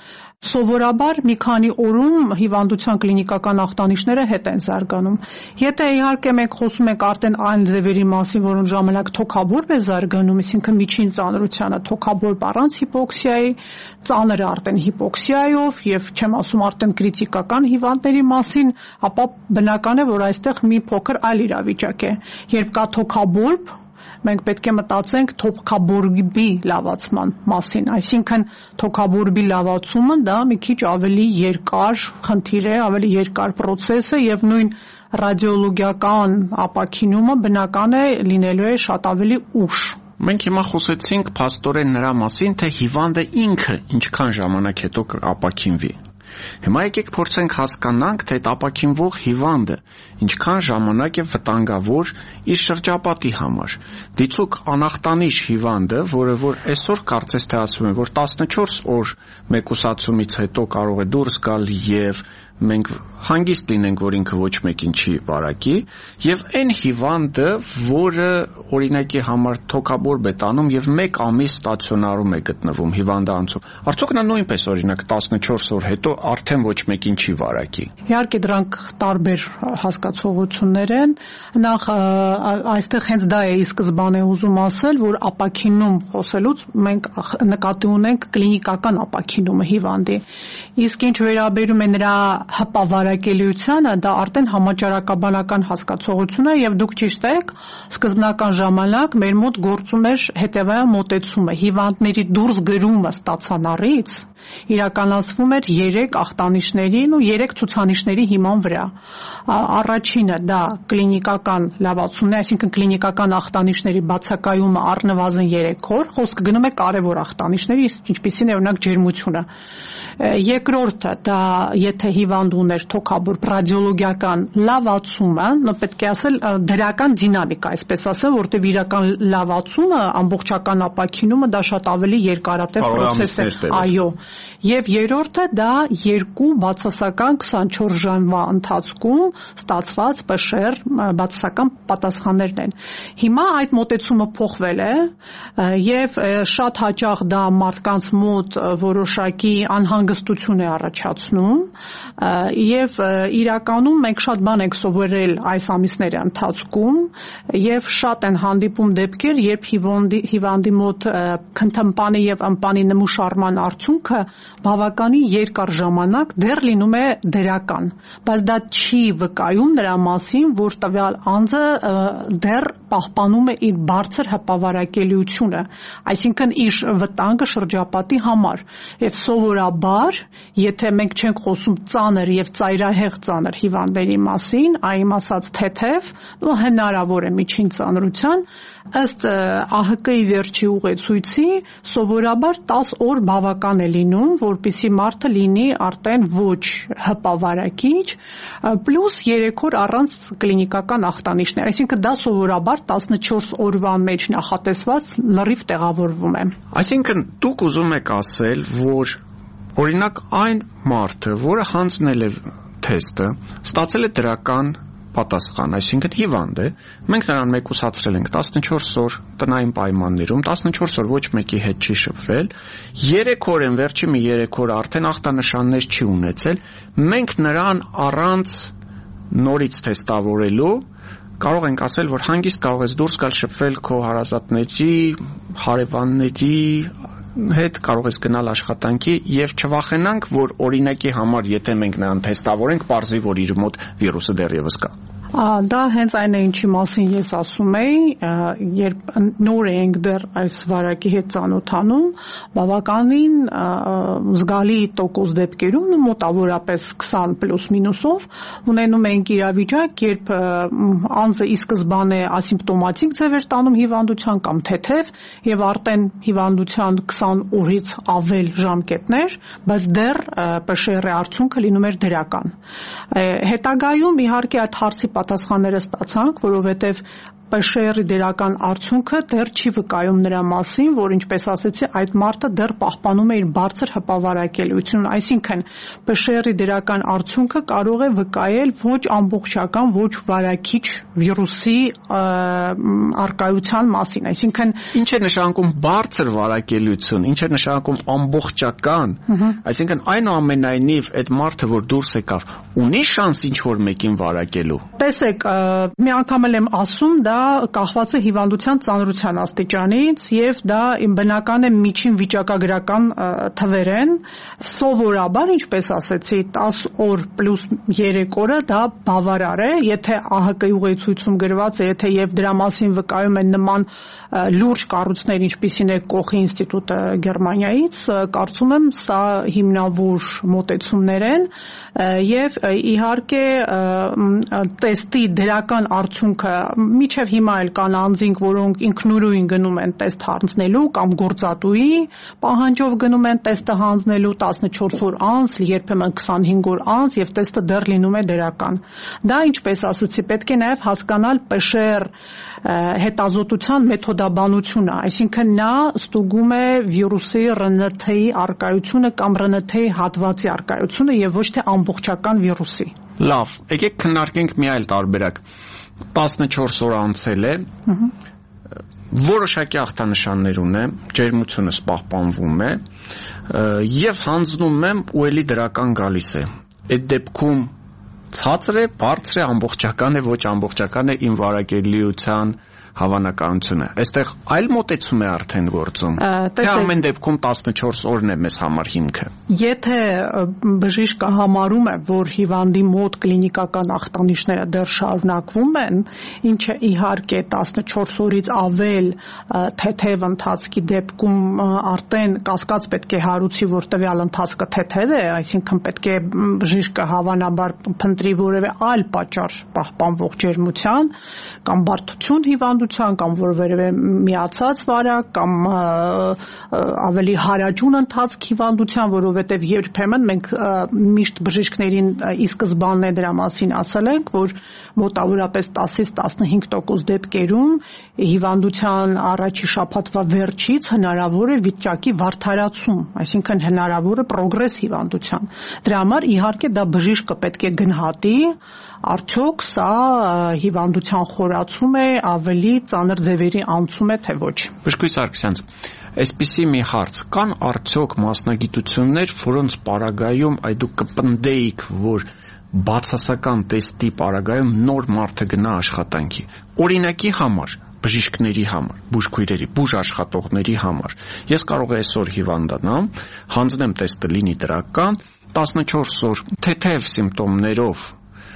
Սովորաբար մի քանի օրում հիվանդության կլինիկական ախտանիշները հետ են զարգանում։ Եթե իհարկե մենք խոսում ենք արդեն այն ձևերի մասին, որոնց ժամանակ թոքաբորբ է զարգանում, այսինքն միջին ծանրությանը թոքաբորբ առանց հիպոքսիայի, ծանրը արդեն հիպոքսիայով եւ չեմ ասում արդեն կրիտիկական հիվանդների մասին, ապա բնական է, որ այստեղ մի փոքր այլ իրավիճակ է։ Երբ կա թոքաբորբ, մենք պետք է մտածենք թոքաբորբի լավացման մասին, այսինքն թոքաբորբի լավացումը դա մի քիչ ավելի երկար խնդիր է, ավելի երկար process է եւ նույն ռադիոլոգիական ապաքինումը բնական է լինելու է շատ ավելի ուշ։ Մենք հիմա խոսեցինք փաստորեն նրա մասին, թե հիվանդը ինքը ինչքան ժամանակ հետո կապաքինվի։ Հիմա եկեք փորձենք հասկանանք, թե ապաքինվող հիվանդը ինչքան ժամանակ է վտանգավոր իր շրջապատի համար։ Դիցուք անախտանիշ հիվանդը, որը որ այսօր կարծես թե ասում են, որ 14 օր մեկուսացումից հետո կարող է դուրս գալ եւ մենք հանգիստ լինենք, որ ինքը ոչ մեկին չի վարակի, եւ այն հիվանդը, որը օրինակի համար թոքաբորբ է տանում եւ 1 ամիս ստացիոնարում է գտնվում հիվանդանոցում։ Արդյոք նա նույնպես օրինակ 14 օր հետո արդեն ոչ մեկին չի վարակի։ Իհարկե դրանք տարբեր հասկացություններ են։ Նախ այստեղ հենց դա է ի սկզբանե ուզում ասել, որ ապաքինում խոսելուց մենք նկատի ունենք կլինիկական ապաքինումը հիվանդի։ Իսկ ինչ վերաբերում է նրա հպավարակելիությանը, դա արդեն համաճարակաբանական հասկացողություն է եւ դուք ճիշտ եք, սկզբնական ժամանակ մեր մոտ գործում էր հետեւյալ մոտեցումը՝ հիվանդների դուրս գրումը ստացանարից իրականացվում էր 3 ախտանիշներին ու 3 ցուցանիշների հիման վրա։ Առաջինը դա կլինիկական լավացումն է, այսինքն կլինիկական ախտանիշների բացակայումը առնվազն 3 օր, խոսքը գնում է կարևոր ախտանիշների, ինչպիսին է օրինակ ջերմությունը։ Երկրորդը դա եթե հիվանդ ուներ թոքաբորբ ռադիոլոգիական լավացումը, պետք է ասել դրական դինամիկա, այսպես ասեմ, որտեղ իրական լավացումը, ամբողջական ապաքինումը դա շատ ավելի երկարատև process է։ Այո։ Եվ երրորդը դա 2 բացասական 24 ժամվա ընթացքում ստացված ՊՇՌ բացասական պատասխաններն են։ Հիմա այդ մոտեցումը փոխվել է եւ շատ հաճախ դա մարդկանց մոտ որոշակի անհանգստություն է առաջացնում եւ իրականում մենք շատ բան ենք սովորել այս ամիսների ընթացքում եւ շատ են հանդիպում դեպքեր, երբ հիվանդի մոտ քնթմպանի եւ ըմպանի նմուշարման արդյունքը բավականին երկար ժամանակ դեռ լինում է դրական, բայց դա չի վկայում նրա մասին, որ տվյալ անձը դեռ պահպանում է իր բարձր հպավարակելիությունը, այսինքն իր վտանգը շրջապատի համար։ Եվ սովորաբար, եթե մենք չենք խոսում ծանր եւ ծայրահեղ ծանր հիվանդների մասին, այն ասած թեթև, հնարավոր է միջին ծանրության, ըստ ԱՀԿ-ի վերջի ուղեցույցի սովորաբար 10 օր բավական է լինում, որպեսզի մարդը լինի արդեն ոչ հպավարակիչ, պլյուս 3 օր առանց կլինիկական ախտանիշներ, այսինքն դա սովորաբար 14 օրվա մեջ նախատեսված լրիվ տեղավորվում է։ Այսինքն դուք ուզում եք ասել, որ օրինակ այն մարդը, որը հանձնել է թեստը, ստացել է դրական պատասխան, այսինքն հիվանդ է, մենք նրան մեկուսացրել ենք 14 օր տնային պայմաններում, 14 օր ոչ մեկի հետ չի շփվել, 3 օր են վերջի մի 3 օր արդեն ախտանշաններ չի ունեցել, մենք նրան առանց նորից թեստավորելու կարող ենք ասել, որ հանգիստ կարող ես դուրս գալ շփվել քո հարազատների, հարևանների հետ, կարող ես գնալ աշխատանքի եւ չվախենանք, որ օրինակի համար, եթե մենք նրան թեստավորենք, պարզվի, որ իր մոտ վիրուսը դեռևս կա։ Դա հենց այն է, ինչի մասին ես ասում էի, երբ նոր ենք դեռ այս վարակի հետ ծանոթանում, բավականին զգալի տոկոս դեպքերում, մոտավորապես 20 պլյուս մինուսով, ունենում ենք իրավիճակ, երբ անձը ի սկզբանե ասիմպտոմատիկ ձև էր տանում հիվանդության կամ թեթև եւ արդեն հիվանդության 20 օրից ավել ժամկետներ, բայց դեռ ՊՇՌ-ի արդյունքը լինում էր դրական։ Հետագայում իհարկե այդ հարցի պատասխանները ստացանք, որովհետև ՊՇՌ-ի դերական արդյունքը դեռ չի վկայում նրա մասին, որ ինչպես ասեցի, այդ մարդը դեռ պահպանում է իր բարձր հպավարակելիությունը, այսինքն ՊՇՌ-ի դերական արդյունքը կարող է վկայել ոչ ամբողջական, ոչ վարակիչ վիրուսի արկայության մասին, այսինքն ինչ է նշանակում բարձր վարակելիություն, ինչ է նշանակում ամբողջական, այսինքն այնուամենայնիվ այդ մարդը, որ դուրս եկավ, ունի շանս ինչ-որ մեկին վարակելու։ Տեսեք, մի անգամ եմ ասում, դա կախված է հիվանդության ծանրության աստիճանից եւ դա բնական է միջին վիճակագրական թվեր են, սովորաբար, ինչպես ասեցի, 10 օր պլյուս 3 օրը դա բավարար է, եթե ԱՀԿ-ի ուղեցույցում գրված է, եթե եւ դրա մասին վկայում են նման լուրջ կառույցներ, ինչպիսին է Կոխի ինստիտուտը Գերմանիայից, կարծում եմ սա հիմնավոր մոտեցումներ են եւ իհարկե տեստի դերական արդյունքը միջև հիմա էլ կան անձինք, որոնք ինքնուրույն գնում են տեստ հանձնելու կամ գործատուի պահանջով գնում են տեստը հանձնելու 14 օր անց, երբեմն 25 օր անց եւ տեստը դեռ լինում է դերական։ Դա ինչպես ասացի, պետք է նաեւ հասկանալ ՊՇՌ հետազոտության մեթոդաբանությունը, այսինքն նա ստուգում է վիրուսի ՌՆԹ-ի արկայությունը կամ ՌՆԹ-ի հատվածի արկայությունը եւ ոչ թե ամբողջական վիրուսի։ Լավ, եկեք քննարկենք մի այլ տարբերակ։ 14 օր անցել է, որոշակի ախտանշաններ ունեմ, ջերմությունս պահպանվում է եւ հանձնում եմ ու էլի դրական գալիս է։ Այդ դեպքում ցածր է, բարձր է, ամբողջական է, ոչ ամբողջական է իմ վարակելիության հավանականությունը։ Այստեղ այլ մոտեցում է արդեն գործում։ Թե ամեն դեպքում 14 օրն է մեզ համար հիմքը։ Եթե բժիշկը համարում է, որ հիվանդի մոտ կլինիկական ախտանիշները դեռ շարունակվում են, ինչը իհարկե 14 օրից ավել թեթև ընթացքի դեպքում արդեն կասկած պետք է հարուցի, որ տվյալ ընթացքը թեթև է, այսինքն պետք է բժիշկը հավանաբար փնտրի որևէ այլ պատճառ պահպանվող ջերմության կամ բարդություն հիվանդության կամ որևէ միացած վարակ կամ ավելի հարաճուն ընթացք հիվանդության, որովհետև երբեմն մենք միշտ բժիշկներին ի սկզբանե դրա մասին ասել ենք, որ մոտավորապես 10-ից 15% դեպքերում հիվանդության առաջի շաբաթվա վերջից հնարավոր է վիճակի վարդարացում, այսինքն հնարավոր է պրոգրես հիվանդության։ Դրա համար իհարկե դա բժիշկը պետք է գնահատի, արդյոք սա հիվանդության խորացում է, ավելի ծանր ձևերի անցում է, թե ոչ։ Բժշկուհի Սարգսյան, այսպիսի մի հարց, կան արդյոք մասնագիտություններ, որոնց պարագայում այ դուք կպնդեիք, որ բացասական տեստի պարագայում նոր մարդը գնա աշխատանքի։ Օրինակի համար, բժիշկների համար, բուժքույրերի, բուժաշխատողների համար։ Ես կարող եմ այսօր հիվանդանամ, հանձնեմ տեստը լինի դրական, 14 օր թեթև սիմպտոմներով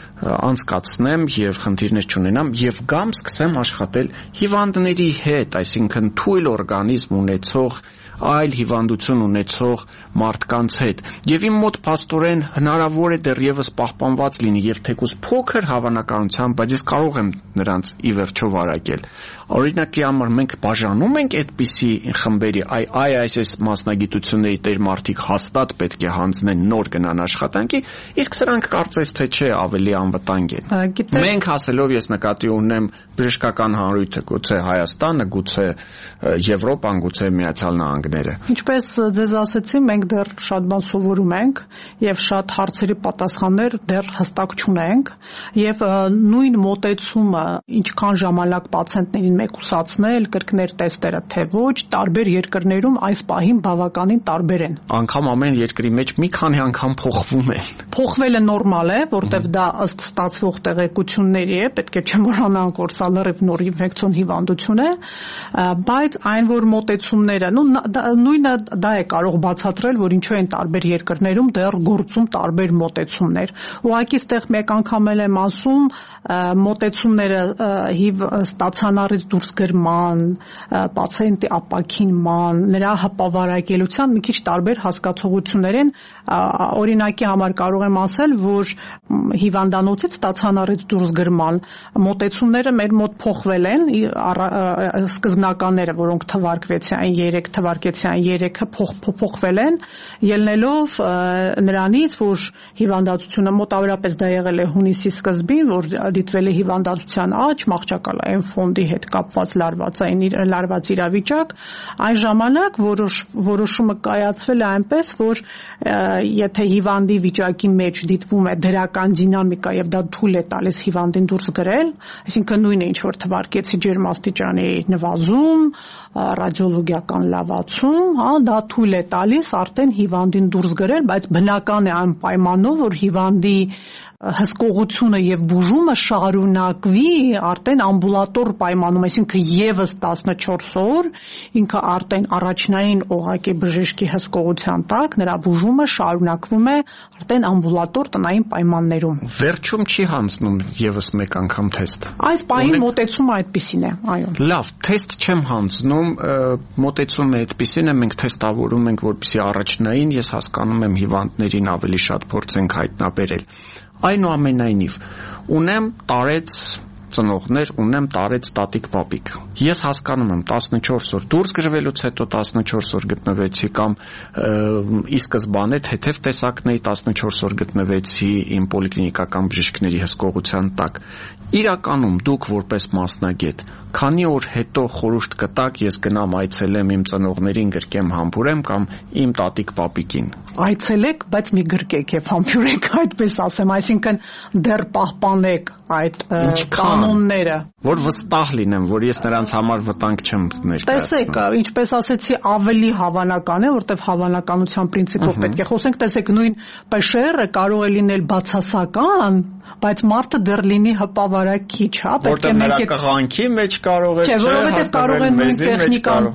անցկացնեմ եւ խնդիրներ չունենամ եւ գամ սկսեմ աշխատել հիվանդների հետ, այսինքն թույլ օրգանիզմ ունեցող այլ հիվանդություն ունեցող մարդկանց հետ եւ իմ մոտ փաստորեն հնարավոր է դեռևս պահպանված լինի եւ թեկուզ փոքր հավանականությամբ, բայց ես կարող եմ նրանց ի վերջո վարակել։ Օրինակի համար մենք բաժանում ենք այդպիսի խմբերի, այս մասնագիտությունների տեր մարդիկ հաստատ պետք է հանձնեն նոր գնան աշխատանքի, իսկ սրանք կարծես թե չէ ավելի անվտանգ են։ Մենք ասելով ես նկատի ունեմ բժշկական հանրույթը, գուցե Հայաստանը, գուցե Եվրոպան, գուցե Միացյալ Նահանգները։ Ինչպես ձեզ ասեցի, մենք դեռ շատ բան սովորում ենք եւ շատ հարցերի պատասխաններ դեռ հստակ չունենք եւ նույն մոտեցումը ինչքան ժամանակ պացիենտներին մեկուսացնել, կրկներ տեստերը թե ոչ, տարբեր երկրներում այս պահին բավականին տարբեր են։ Անկամ ամեն երկրի մեջ մի քանի անգամ փոխվում են։ Փոխվելը նորմալ է, որտեղ դա ըստ ստացվող տեղեկությունների է, պետք է չմոռանանք, որ սա լրիվ նոր ինֆեկցիոն հիվանդություն է, բայց այն որ մոտեցումները, նույնը դա է կարող բացատրել, որ ինչու են տարբեր երկրներում դեռ գործում տարբեր մոտեցումներ։ Ուղղակի ստեղ մեկ անգամ եմ ասում, մոտեցումները ստացանարից դուրս գրման, պացիենտի ապաքինման, նրա հպավարակելիության մի քիչ տարբեր հասկացողություններ են։ Օրինակի համար կարող եմ ասել, որ հիվանդանոցից ստացանարից դուրս գրման մոտեցումները մեր մոտ փոխվել են, սկզբնականները, որոնք թվարկվեցին, այն 3 թվարկեցի այն 3-ը փոխվել են, ելնելով նրանից, որ հիվանդացությունը մոտավորապես դա եղել է հունիսի սկզբին, որ դիտվել է հիվանդացության աճ, մահճակալային ֆոնդի հետ կապված լարված իրավիճակ, այն ժամանակ որոշումը կայացվել է այնպես, որ եթե հիվանդի վիճակի մեջ դիտվում է դրական դինամիկա եւ դա թույլ է տալիս հիվանդին դուրս գրել, այսինքն նույնը ինչ որ թվարկեցի ջերմաստիճանի նվազում, ռադիոլոգիական լավացում, դա թույլ է տալիս արդեն հիվանդին դուրս գրել, բայց բնական է այն պայմանով, որ հիվանդի հսկողությունը եւ բուժումը շարունակվի արդեն ամբուլատոր պայմանում, այսինքն եւս 14 օր ինքը արդեն առաջնային օղակի բժշկի հսկողության տակ նրա բուժումը շարունակվում է արդեն ամբուլատոր տնային պայմաններում։ Վերջում չի հանձնում եւս մեկ անգամ թեստ։ Այս պահին մոտեցումը այդպեսին է, այո։ Լավ, թեստ չեմ հանձնում, մոտեցումը այդպեսին է, մենք թեստավորում ենք, որպեսզի առաջնային, ես հասկանում եմ հիվանդներին ավելի շատ փորձենք հայտնաբերել։ Այնուամենայնիվ, ունեմ տարեց ծնողներ, ունեմ տարեց տատիկ-պապիկ։ Ես հասկանում եմ 14 օր դուրս գրվելուց հետո 14 օր գտնվեցի կամ ի սկզբանե թեթև տեսակն էի 14 օր գտնվեցի իմ պոլիկլինիկական բժիշկների հսկողության տակ։ Իրականում դուք որպես մասնագետ քանի օր հետո խորհուրդ կտաք ես գնամ այցելեմ իմ ծնողներին գրկեմ համբուրեմ կամ իմ տատիկ-պապիկին։ Այցելեք, բայց մի գրկեք եւ համբուրեք, այդպես ասեմ, այսինքն դեռ պահպանեք այդ կանոնները, որ վստահ լինեմ, որ ես նրանց համար վտանգ չեմ ներկայացնում։ Տեսեք, ինչպես ասեցի, ավելի հավանական է, որտեղ հավանականության պրինցիպով պետք է խոսենք, տեսեք, նույն PCR-ը կարող է լինել բացասական, բայց մարդը դեռ լինի հպավարակիչ, հա, պետք է նրա կղանքի մեջ կարող է, չէ, որովհետև կարող է նույն տեխնիկան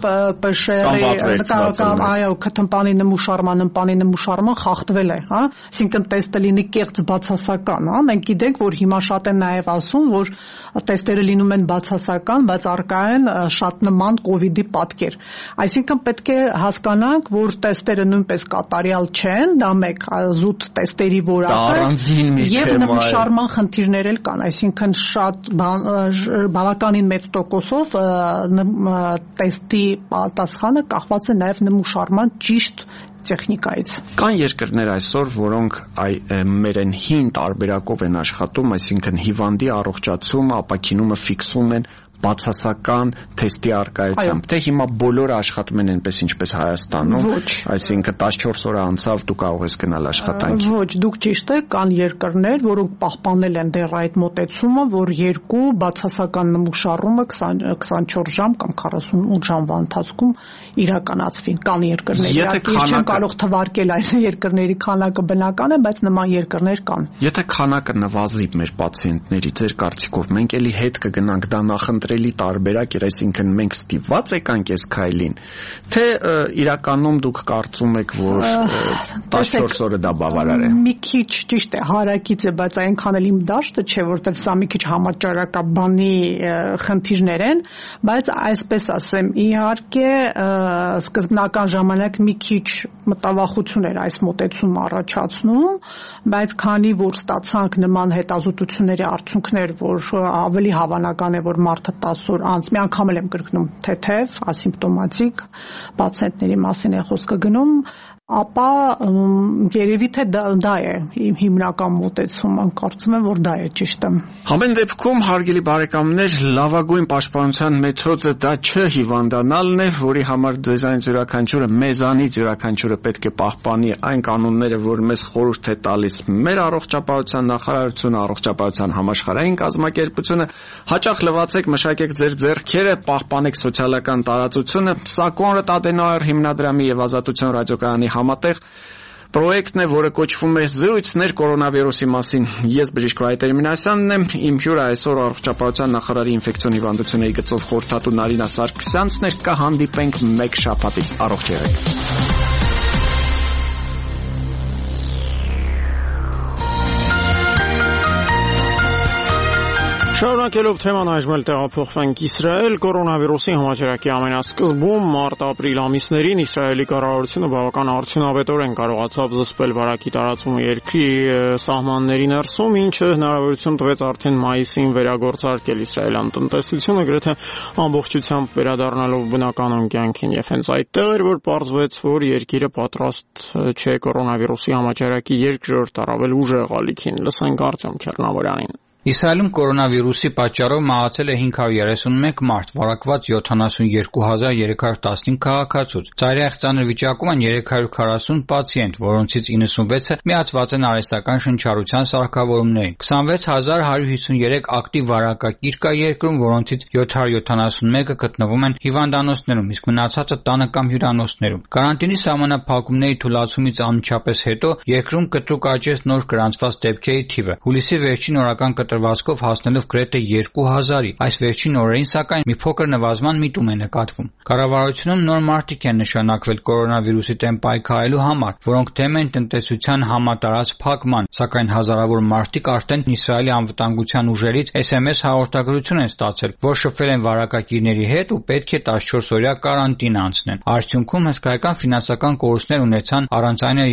PCR-ի, այո, քթմպանի նմուշարման խախտվել է, հա, այսինքն տեստը լինի կեղծ բացասական, հա, մենք գիտենք, որ հիմա շատ են նաև ասում, որ տեստերը լինում են բացասական, բայց առկա են շատ նման COVID-ի պատկեր։ Այսինքն պետք է հասկանանք, որ տեստերը նույնպես կատարյալ չեն, դա մեկ զուտ տեստերի որակը եւ նմուշարման խնդիրներ էլ կան, այսինքն շատ բավականին մեծ տոկոսով տեստի պատասխանը կախված է նաև նմուշարման ճիշտ տեխնիկայից։ Կան երկրներ այսօր, որոնք մեր են հին տարբերակով են աշխատում, այսինքն հիվանդի առողջացումը, ապաքինումը ֆիքսում են բացասական թեստի առկայությամբ, թե հիմա բոլորը աշխատում են այնպես ինչպես Հայաստանում, այսինքն 14 օր անցավ դու կարող ես գնալ աշխատանքի։ Ոչ, դուք ճիշտ եք, կան երկրներ, որոնք պահպանել են դեռ այդ մոտեցումը, որ երկու բացասական նմուշառումը 24 ժամ կամ 48 ժամվա ընթացքում իրականացվի։ Կան երկրներ, ես չեմ կարող թվարկել այս երկրների քանակը բնական է, բայց նման երկրներ կան։ Եթե քանակը նվազի մեր պացիենտների, ձեր կարծիքով մենք էլի հետ կգնանք, դա նախընտրելի տարբերակ էր, այսինքն մենք ստիպված եկանք այս քայլին, թե իրականում դուք կարծում եք, որ 14 օրը դա բավարար է։ Մի քիչ ճիշտ է, հարակից է, բայց այնքան էլ իմ դաշտը չէ, որտեղ սա մի քիչ համաճարակաբանի խնդիրներ են, բայց այսպես ասեմ, իհարկե սկզբնական ժամանակ մի քիչ մտավախություն էր այս մոտեցումը առաջացնում, բայց քանի որ ստացանք նման հետազոտությունների արդյունքներ, որ ավելի հավանական է, որ մարդը 10 օր անց, մի անգամ եմ կրկնում, թեթև, ասիմպտոմատիկ պացիենտների մասին է խոսքը գնում, ապա երևի թե դա է իմ հիմնական մոտեցումը, կարծում եմ, որ դա է ճիշտը։ Ամեն դեպքում, հարգելի բարեկամներ, լավագույն պաշտպանության մեթոդը դա չհիվանդանալն է, որի համար ձեզանից յուրաքանչյուրը, մեզանից յուրաքանչյուրը պետք է պահպանի այն կանոնները, որ մեզ խորհուրդ է տալիս մեր առողջապահության նախարարությունը, առողջապահության համաշխարհային կազմակերպությունը, հաճախ լվացեք, մշակեք ձեր ձեռքերը, պահպանեք սոցիալական տարածությունը, սա Կոնրադ Ադենաուեր հիմնադրամի եւ Ազատություն ռադիոկայանի համատեղ պրոյեկտն է, որը կոչվում է «Զրույցներ կորոնավիրուսի մասին»։ Ես բժիշկ Վահե Տերմինասյանն եմ, իմ հյուրը այսօր առողջապահության նախարարի ինֆեկցիոն հիվանդությունների գծով խորհրդատու Նարինա Սարգսյանցն է, կհանդիպենք մեկ շաբաթից, առողջ եղեք։ Շարունակելով թեման այժմ տեղափոխվենք Իսրայել, կորոնավիրուսի համաճարակի ամենասկզբում մարտ-ապրիլ ամիսներին Իսրայելի կառավարությունը բավական արդյունավետորեն կարողացավ զսպել վարակի տարածումը երկրի սահմանների ներսում, ինչը հնարավորություն տվեց արդեն մայիսին վերագործարկել իսրայելյան տնտեսությունը գրեթե ամբողջությամբ վերադառնալով բնականon կյանքին, եւ հենց այդտեղ էր, որ պարզվեց, որ երկիրը պատրաստ չէ կորոնավիրուսի համաճարակի երկրորդ առավել ուժեղ ալիքին։ Լսենք Արտյոմ Չեռնավորյանին։ Իսրայելում կորոնավիրուսի պատճառով մահացել է 531 մարդ, վարակված 72315 քաղաքացուց։ Ծայրահեղ ծանր վիճակում են 340 պացիենտ, որոնցից 96-ը միացված են արհեստական շնչառության սարքավորումներին։ 26153 ակտիվ վարակակիր կա երկրում, որոնցից 771-ը գտնվում են հիվանդանոցներում, իսկ մնացածը տանը կամ հյուրանոցներում։ Կարանտինի սահմանափակումների թուլացումից անմիջապես հետո երկրում կտրուկ աճեց նոր գրանցված դեպքերի թիվը։ Հուլիսի վերջին օրական կտրվածքով հասնելով գրեթե 2000-ի, այս վերջին օրերին սակայն մի փոքր նվազման միտում է նկատվում։ Կառավարությունում նոր մարտիկ են նշանակվել կորոնավիրուսի դեմ պայքարելու համար, որոնք դեմ են տնտեսության համատարած փակման, սակայն հազարավոր մարդիկ արդեն Իսրայելի անվտանգության ուժերից SMS հաղորդագրություն են ստացել, որ շփվել են վարակակիրների հետ ու պետք է 14-օրյա կարանտին անցնեն։ Արդյունքում հսկայական ֆինանսական կորուստներ ունեցան առանց այն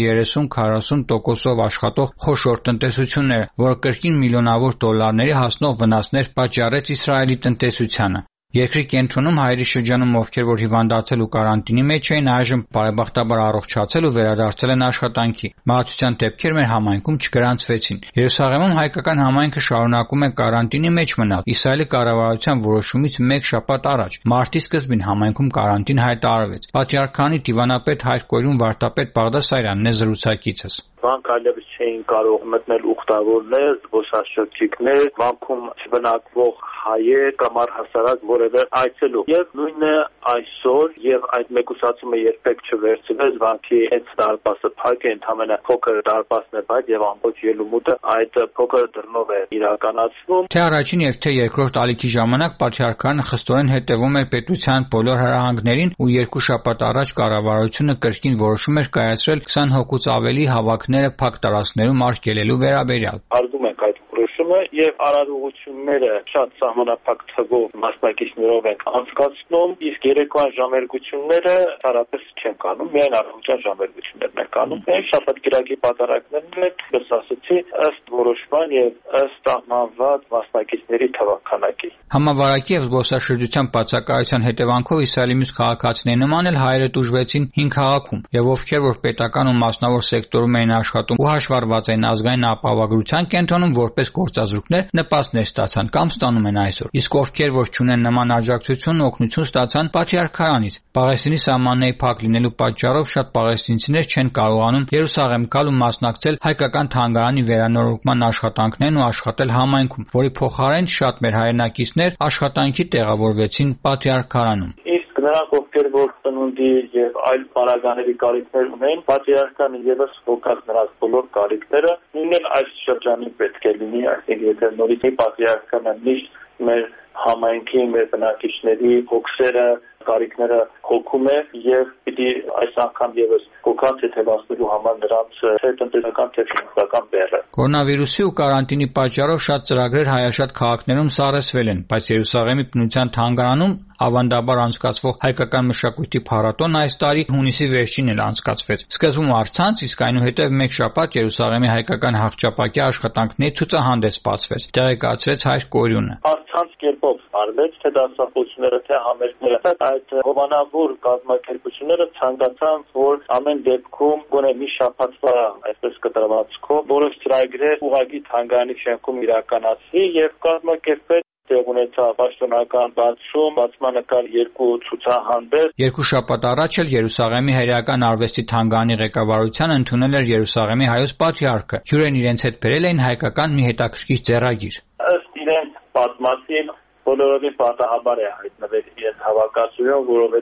30-40%-ով աշխատող խոշոր տնտեսությունները, որը կրկին միլիոնավոր դոլարների հասնող վնասներ պատճառեց Իսրայելի տնտեսությանը։ Երկրի կենտրոնում հայերի շրջանում, ովքեր որ հիվանդացել ու կարանտինի մեջ էին, այժմ բարեբախտաբար առողջացել ու վերադարձել են աշխատանքի։ Մահացության դեպքեր մեր համայնքում չգրանցվեցին։ Երուսաղեմում հայկական համայնքը շարունակում է կարանտինի մեջ մնալ։ Իսրայելի կառավարության որոշումից մեկ շաբաթ առաջ մարտի սկզբին համայնքում կարանտին հայտարարվեց։ Պատրիարքանի դիվանապետ Հայր Կոյրուն վարդապետ Բաղդասարյանն է զրուցակիցս։ Վանք այլևս չէին կարող մտնել ուխտավորներ, զբոսաշրջիկներ, վանքում չբնակվող հայեր կամ առհասարակ որևէ այցելու։ Եվ նույնը այսօր եւ այդ մեկուսացումը երբեք չվերցվեց, վանքի այդ դարպասը փակ է, ընդհանրապես փոքր դարպասն է, բայց եւ ամբողջ ելումուտը այդ փոքր դռնով է իրականացվում։ Թե առաջին եւ թե երկրորդ ալիքի ժամանակ պատրիարքանը խստորեն հետևում էր պետության բոլոր հրահանգներին ու երկու շաբաթ առաջ կառավարությունը կրկին որոշում էր կայացրել 20 հոգուց ավելի հավաքները փակ տարածքներում արգելելու վերաբերյալ։ Արգում ենք այդ որոշումը եւ արարողությունները շատ սահմանափակ թվով մասնակիցներով են անցկացնում, իսկ երեկոյան ժամերգությունները տարապես չեն կանում, միայն առավոտյան ժամերգություններն են կանում։ Մենք շաբաթ-կիրակի պատարագներն էլ ասացի ըստ որոշման եւ ըստ սահմանված մասնակիցների թվականակի։ Համավարակի եւ զբոսաշրջության բացակայության հետևանքով Իսրայելի մյուս քաղաքացիների նման էլ հայերը տուժվեցին 5 քաղաքում եւ ովքեր որ պետական ու մասնավոր սեկտորում էին աշխատում ու հաշվառված են ազգային ապահովագրության կենտրոնում որպես գործազուրկներ, նպաստներ ստացան կամ ստանում են այսօր։ Իսկ ովքեր որ չունեն նման աջակցություն ու օգնություն ստացան Պատրիարքարանից։ Պաղեստինի սահմանների փակ լինելու պատճառով շատ պաղեստինցիներ չեն կարողանում Երուսաղեմ գալ ու մասնակցել հայկական թանգարանի վերանորոգման աշխատանքներին ու աշխատել համայնքում, որի փոխարեն շատ մեր հայրենակիցներ աշխատանքի տեղավորվեցին Պատրիարքարանում։ Նրանք, ովքեր որ ծնունդի եւ այլ բարագաների կարիքներ ունեն, պատրիարքանը եւս ֆոկաս նրանց բոլոր կարիքները նույնն այս շրջանի պետք է լինի, այսինքն եթե նորից պատրիարքանը միշտ մեր համայնքի, մեր բնակիչների հոգսերը, կարիքները հոգում է եւ պիտի այս անգամ եւս հոգան թեթևացնելու համար նրանց թե տնտեսական թե ֆինանսական բեռը։ Կորոնավիրուսի ու կարանտինի պատճառով շատ ծրագրեր հայաշատ քաղաքներում սառեցվել են, բայց Երուսաղեմի բնության թանգարանում ավանդաբար անցկացվող հայկական մշակույթի փառատոն այս տարի հունիսի վերջին էլ անցկացվեց։ Սկզբում առցանց, իսկ այնուհետև մեկ շաբաթ Երուսաղեմի հայկական հաղճապակի աշխատանքների ցուցահանդես բացվեց։ Տեղեկացրեց Հայր Կոյրյունը։ Առցանց կերպով արվեց թե դասախոսությունները, թե համերգները, այդ հովանավոր կազմակերպությունները ցանկացան, որ ամեն դեպքում գոնե մի շաբաթվա այսպես կտրվածքով որոշ ծրագրեր ուղղակի թանգարանի շենքում իրականացվի եւ կազմակերպել տեղ ունեցավ պաշտոնական բացմանկար երկու ցուցահանդես։ Երկու շաբաթ առաջ էլ Երուսաղեմի հայրական արվեստի թանգարանի ղեկավարության ընդունել էր Երուսաղեմի հայոց պատրիարքը։ Հյուրերն իրենց հետ բերել էին հայկական մի հետաքրքիր ձեռագիր։ Ըստ իրենց պատմածին բոլորովին պատահաբար է հայտնվել իրենց հավաքածուում, որովհետև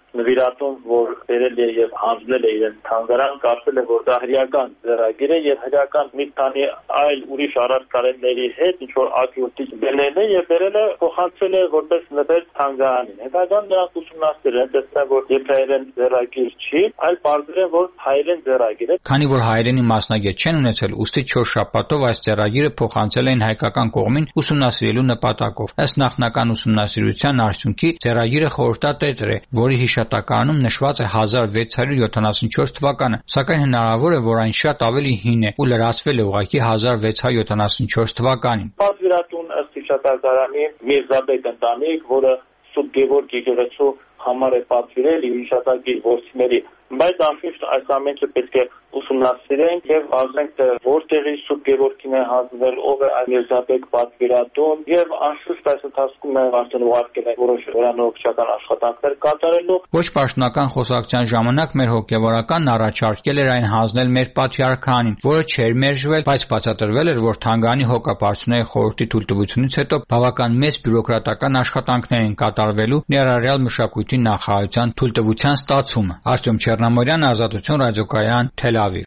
նվիրատուն, որ բերել է եւ հանձնել է իրեն թանգարան, կարծել է, որ դա հրեական ձեռագիր է եւ հրեական մի քանի այլ ուրիշ առարկաների հետ ինչ որ ակյուրտի բերել է եւ բերել է փոխանցել է որպես նվեր թանգարանին։ Հետագան նրանք ուսումնասիրել են, տեսնել, որ եբրայերեն ձեռագիր չի, այլ պարզել են, որ հայերեն ձեռագիր է։ Քանի որ հայերենի մասնագետ չեն ունեցել, ուստի 4 շաբաթով այս ձեռագիրը փոխանցել են հայկական կողմին ուսումնասիրելու նպատակով։ Ըստ նախնական ուսումնասիրության արդյունքի ձեռագիրը խորհրդատետր է, որի հիշատակարանում նշված է 1674 թվականը, սակայն հնարավոր է, որ այն շատ ավելի հին է ու լրացվել է ուղղակի 1674 թվականին։ Պատվիրատուն ըստ հիշատակարանի Միրզաբեկ ընտանիք, որը Սուրբ Գևորգ եկեղեցու համար է պատվիրել իր հիշատակի ворցիների, բայց անշուշտ այս ամենը պետք է ուսումնասիրենք եւ ասենք թե որտեղի Սուրբ Գևորգին է հանձնել, ով է Միրզաբեկ պատվիրատուն եւ անշուշտ այս ընթացքում է արդեն ուղարկել է որոշ վերանորոգչական աշխատանքներ կատարելու։ Ոչ պաշտոնական խոսակցության ժամանակ մեր հոգեվարականն առաջարկել էր այն հանձնել մեր պատվիրականին, որը չէր մերժվել, բայց բացատրվել էր, որ Թանգարանի հոգապարծությունների խորհրդի թույլտվությունից հետո բավական մեծ բյուրոկրատական աշխատանքներ են կատարվելու ներառյալ մշակույթի նախարարության թույլտվության ստացումը։ Արտյոմ Չեռնամորյան, Ազատություն ռադիոկայան, Թել Ավիվ։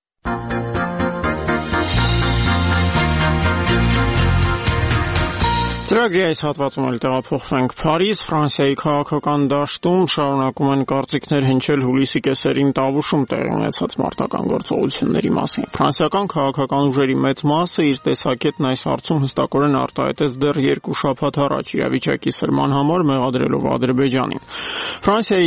Ծրագրի այս հատվածում էլ տեղափոխվենք Փարիզ, Ֆրանսիայի քաղաքական դաշտում շարունակում են կարծիքներ հնչել հուլիսի կեսերին Տավուշում տեղի ունեցած մարտական գործողությունների մասին։ Ֆրանսիական քաղաքական ուժերի մեծ մասը իր տեսակետն այս հարցում հստակորեն արտահայտեց դեռ 2 շաբաթ առաջ իրավիճակի սրման համար մեղադրելով Ադրբեջանին։ Ֆրանսիայի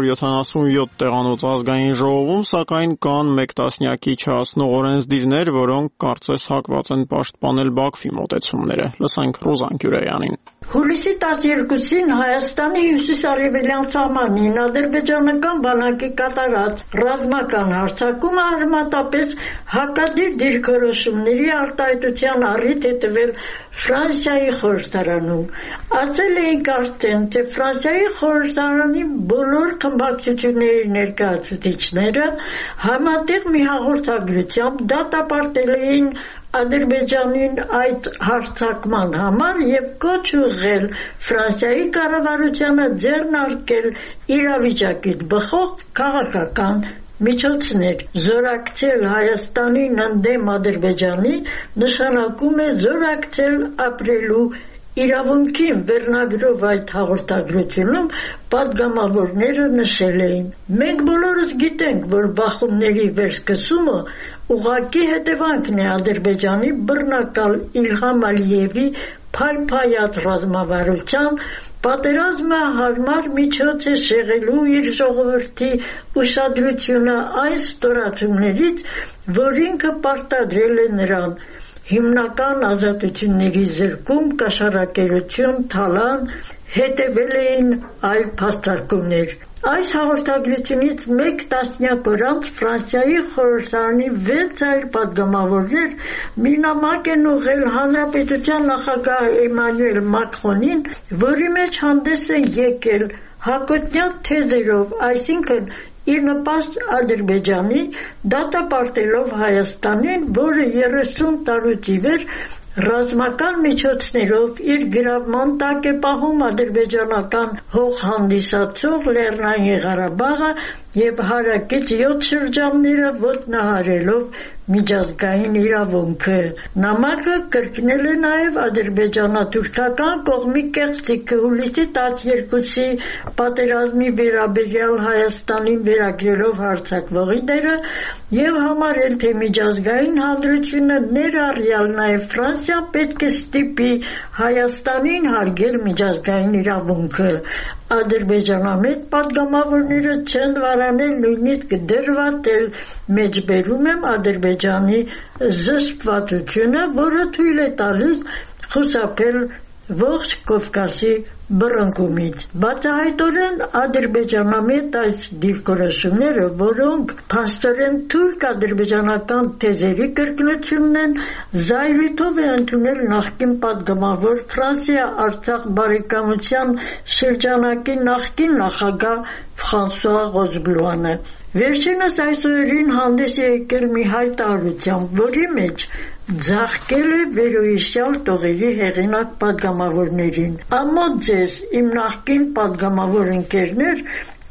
577 տեղանոց ազգային ժողովում, սակայն կան 1 տասնյակի չհասնող օրենսդիրներ, որոնք կարծես հակված են պաշտպանել Բաքվի մոտեցումները։ Լսենք Ռոզան Գյուրեյանին։ Հուլիսի 12-ին Հայաստանի հյուսիսարևելյան սահմանին ադրբեջանական բանակի կատարած ռազմական հարձակումը արմատապես հակադիր դիրքորոշումների արտահայտության առիթ է տվել Ֆրանսիայի խորհրդարանում։ Ասել էինք արդեն, թե Ֆրանսիայի խորհրդարանի բոլոր խմբակցությունների ներկայացուցիչները համատեղ մի հաղորդագրությամբ դատապարտել էին Ադրբեջանին այդ հարձակման համար եւ կոչ ուղղել Ֆրանսիայի կառավարությանը ձեռնարկել իրավիճակից բխող քաղաքական միջոցներ։ Զորակցել Հայաստանին ընդդեմ Ադրբեջանի նշանակում է զորակցել ապրելու իրավունքին վերնագրով այդ հաղորդագրությունում պատգամավորները նշել էին։ Մենք բոլորս գիտենք, որ բախումների վերսկսումը ուղղակի հետևանքն է Ադրբեջանի բռնակալ Իլհամ Ալիևի փայփայած ռազմավարության, պատերազմը հարմար միջոց է շեղելու իր ժողովրդի ուշադրությունը այս ստորացումներից, որ ինքը պարտադրել է նրան։ Հիմնական ազատությունների զրկում, կաշառակերություն, թալան, հետևել էին այլ փաստարկումներ։ Այս հաղորդագրությունից 1 տասնյակ օր անց Ֆրանսիայի խորհրդարանի 6 այլ պատգամավորներ մի նամակ են ուղղել Հանրապետության նախագահ Էմանուել Մակրոնին, որի մեջ հանդես են եկել հակոտնյա թեզերով, այսինքն իր նպաստ Ադրբեջանի, դատապարտելով Հայաստանին, որը 30 տարուց ի վեր ռազմական միջոցներով իր գրավման տակ է պահում ադրբեջանական հող հանդիսացող Լեռնային Ղարաբաղը եւ հարակից 7 շրջանները ոտնահարելով միջազգային իրավունքը։ Նամակը կրկնել է նաև ադրբեջանա-թուրքական կողմի կեղծիքը հուլիսի 12-ի պատերազմի վերաբերյալ Հայաստանին վերագրելով հարձակվողի դերը եւ համարել, թե միջազգային հանրությունը ներառյալ նաև Ֆրանսիան պետք է ստիպի Հայաստանին հարգել միջազգային իրավունքը։ Ադրբեջանամետ պատգամավորները չեն վարանել նույնիսկ դրվատել մեջբերում եմ Ադրբեջանի զսպվածությունը, որը թույլ է տալիս խուսափել ողջ Կովկասի բռնկումից։ Բացահայտորեն ադրբեջանամետ այս դիրքորոշումները, որոնք փաստորեն թուրք-ադրբեջանական թեզերի կրկնությունն են, զայրույթով է ընդունել նախկին պատգամավոր Ֆրանսիա-Արցախ բարեկամության շրջանակի նախկին նախագահ Ֆրանսուଆ Ռոզբլուանը։ Վերջինս այս օրերին հանդես է եկել մի հայտարարությամբ, որի մեջ ձաղկել է վերոհիշյալ տողերի հեղինակ պատգամավորներին։ Ամոթ ձեզ, իմ նախկին պատգամավոր ընկերներ,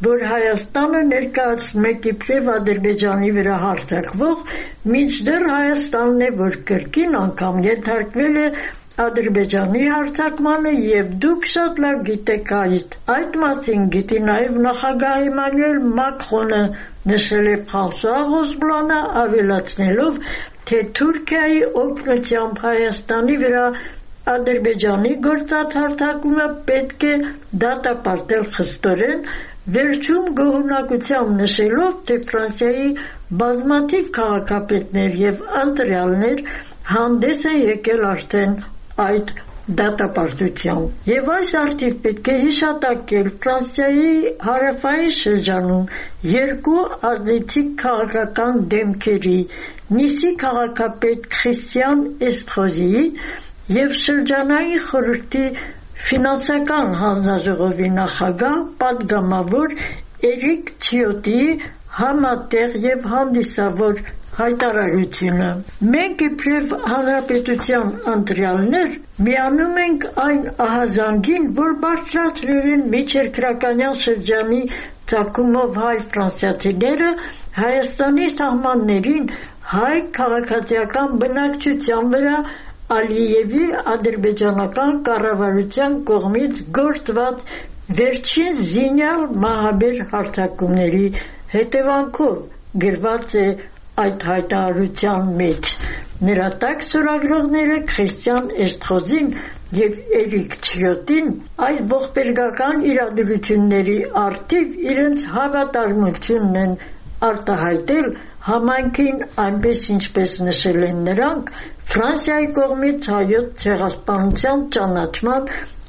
որ Հայաստանը ներկայացնում է իբրև Ադրբեջանի վրա հարձակվող, մինչդեռ Հայաստանն է, որ կրկին անգամ ենթարկվել է Ադրբեջանի հարձակմանը եւ դուք շատ լավ գիտեք այդ մասին գիտի նաեւ նախագահ Էմանուել Մակրոնը նշել է Ֆրանսուଆ Ռոսբլանը ավելացնելով թե Թուրքիայի օգնությամբ Հայաստանի վրա Ադրբեջանի գործած հարձակումը պետք է դատապարտել խստորեն վերջում գոհունակությամբ նշելով թե Ֆրանսիայի բազմաթիվ քաղաքապետներ եւ ընտրյալներ հանդես են եկել արդեն այդ դատապարտությամբ եւ այս արդիվ պետք է հիշատակել Ֆրանսիայի հարավային շրջանում երկու ազդեցիկ քաղաքական դեմքերի Նիսի քաղաքապետ Քրիստիան Էստրոզիի եւ շրջանային խորհրդի ֆինանսական հանձնաժողովի նախագահ պատգամավոր Էրիկ Չիոտի համատեղ եւ հանդիսավոր հայտարարությունը մենք իբրև հանրապետության ընտրյալներ միանում ենք այն ահազանգին, որ բարձրացրել են միջերկրականյան շրջանի ծագումով հայ ֆրանսիացիները Հայաստանի սահմաններին հայ քաղաքացիական բնակչության վրա Ալիևի ադրբեջանական կառավարության կողմից գործված վերջին զինյալ մահաբեր հարձակումների հետևանքով գրված է այդ հայտարարության մեջ նրա տակ ծրագրողները Քրիստիան Էստրոզին եւ Էրիկ Չիոտին այդ ողբերգական իրադրությունների արդիվ իրենց հավատարմությունն են արտահայտել համայնքին այնպես ինչպես նշել են նրանք Ֆրանսիայի կողմից հայոց ցեղասպանության ճանաչման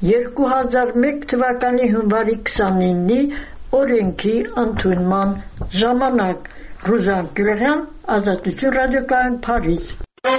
2001 թվականի հունվարի 29-ի օրենքի ընդունման ժամանակ Ռուզան Գյուլերյան, Ազատություն ռադիոկայան, Փարիզ։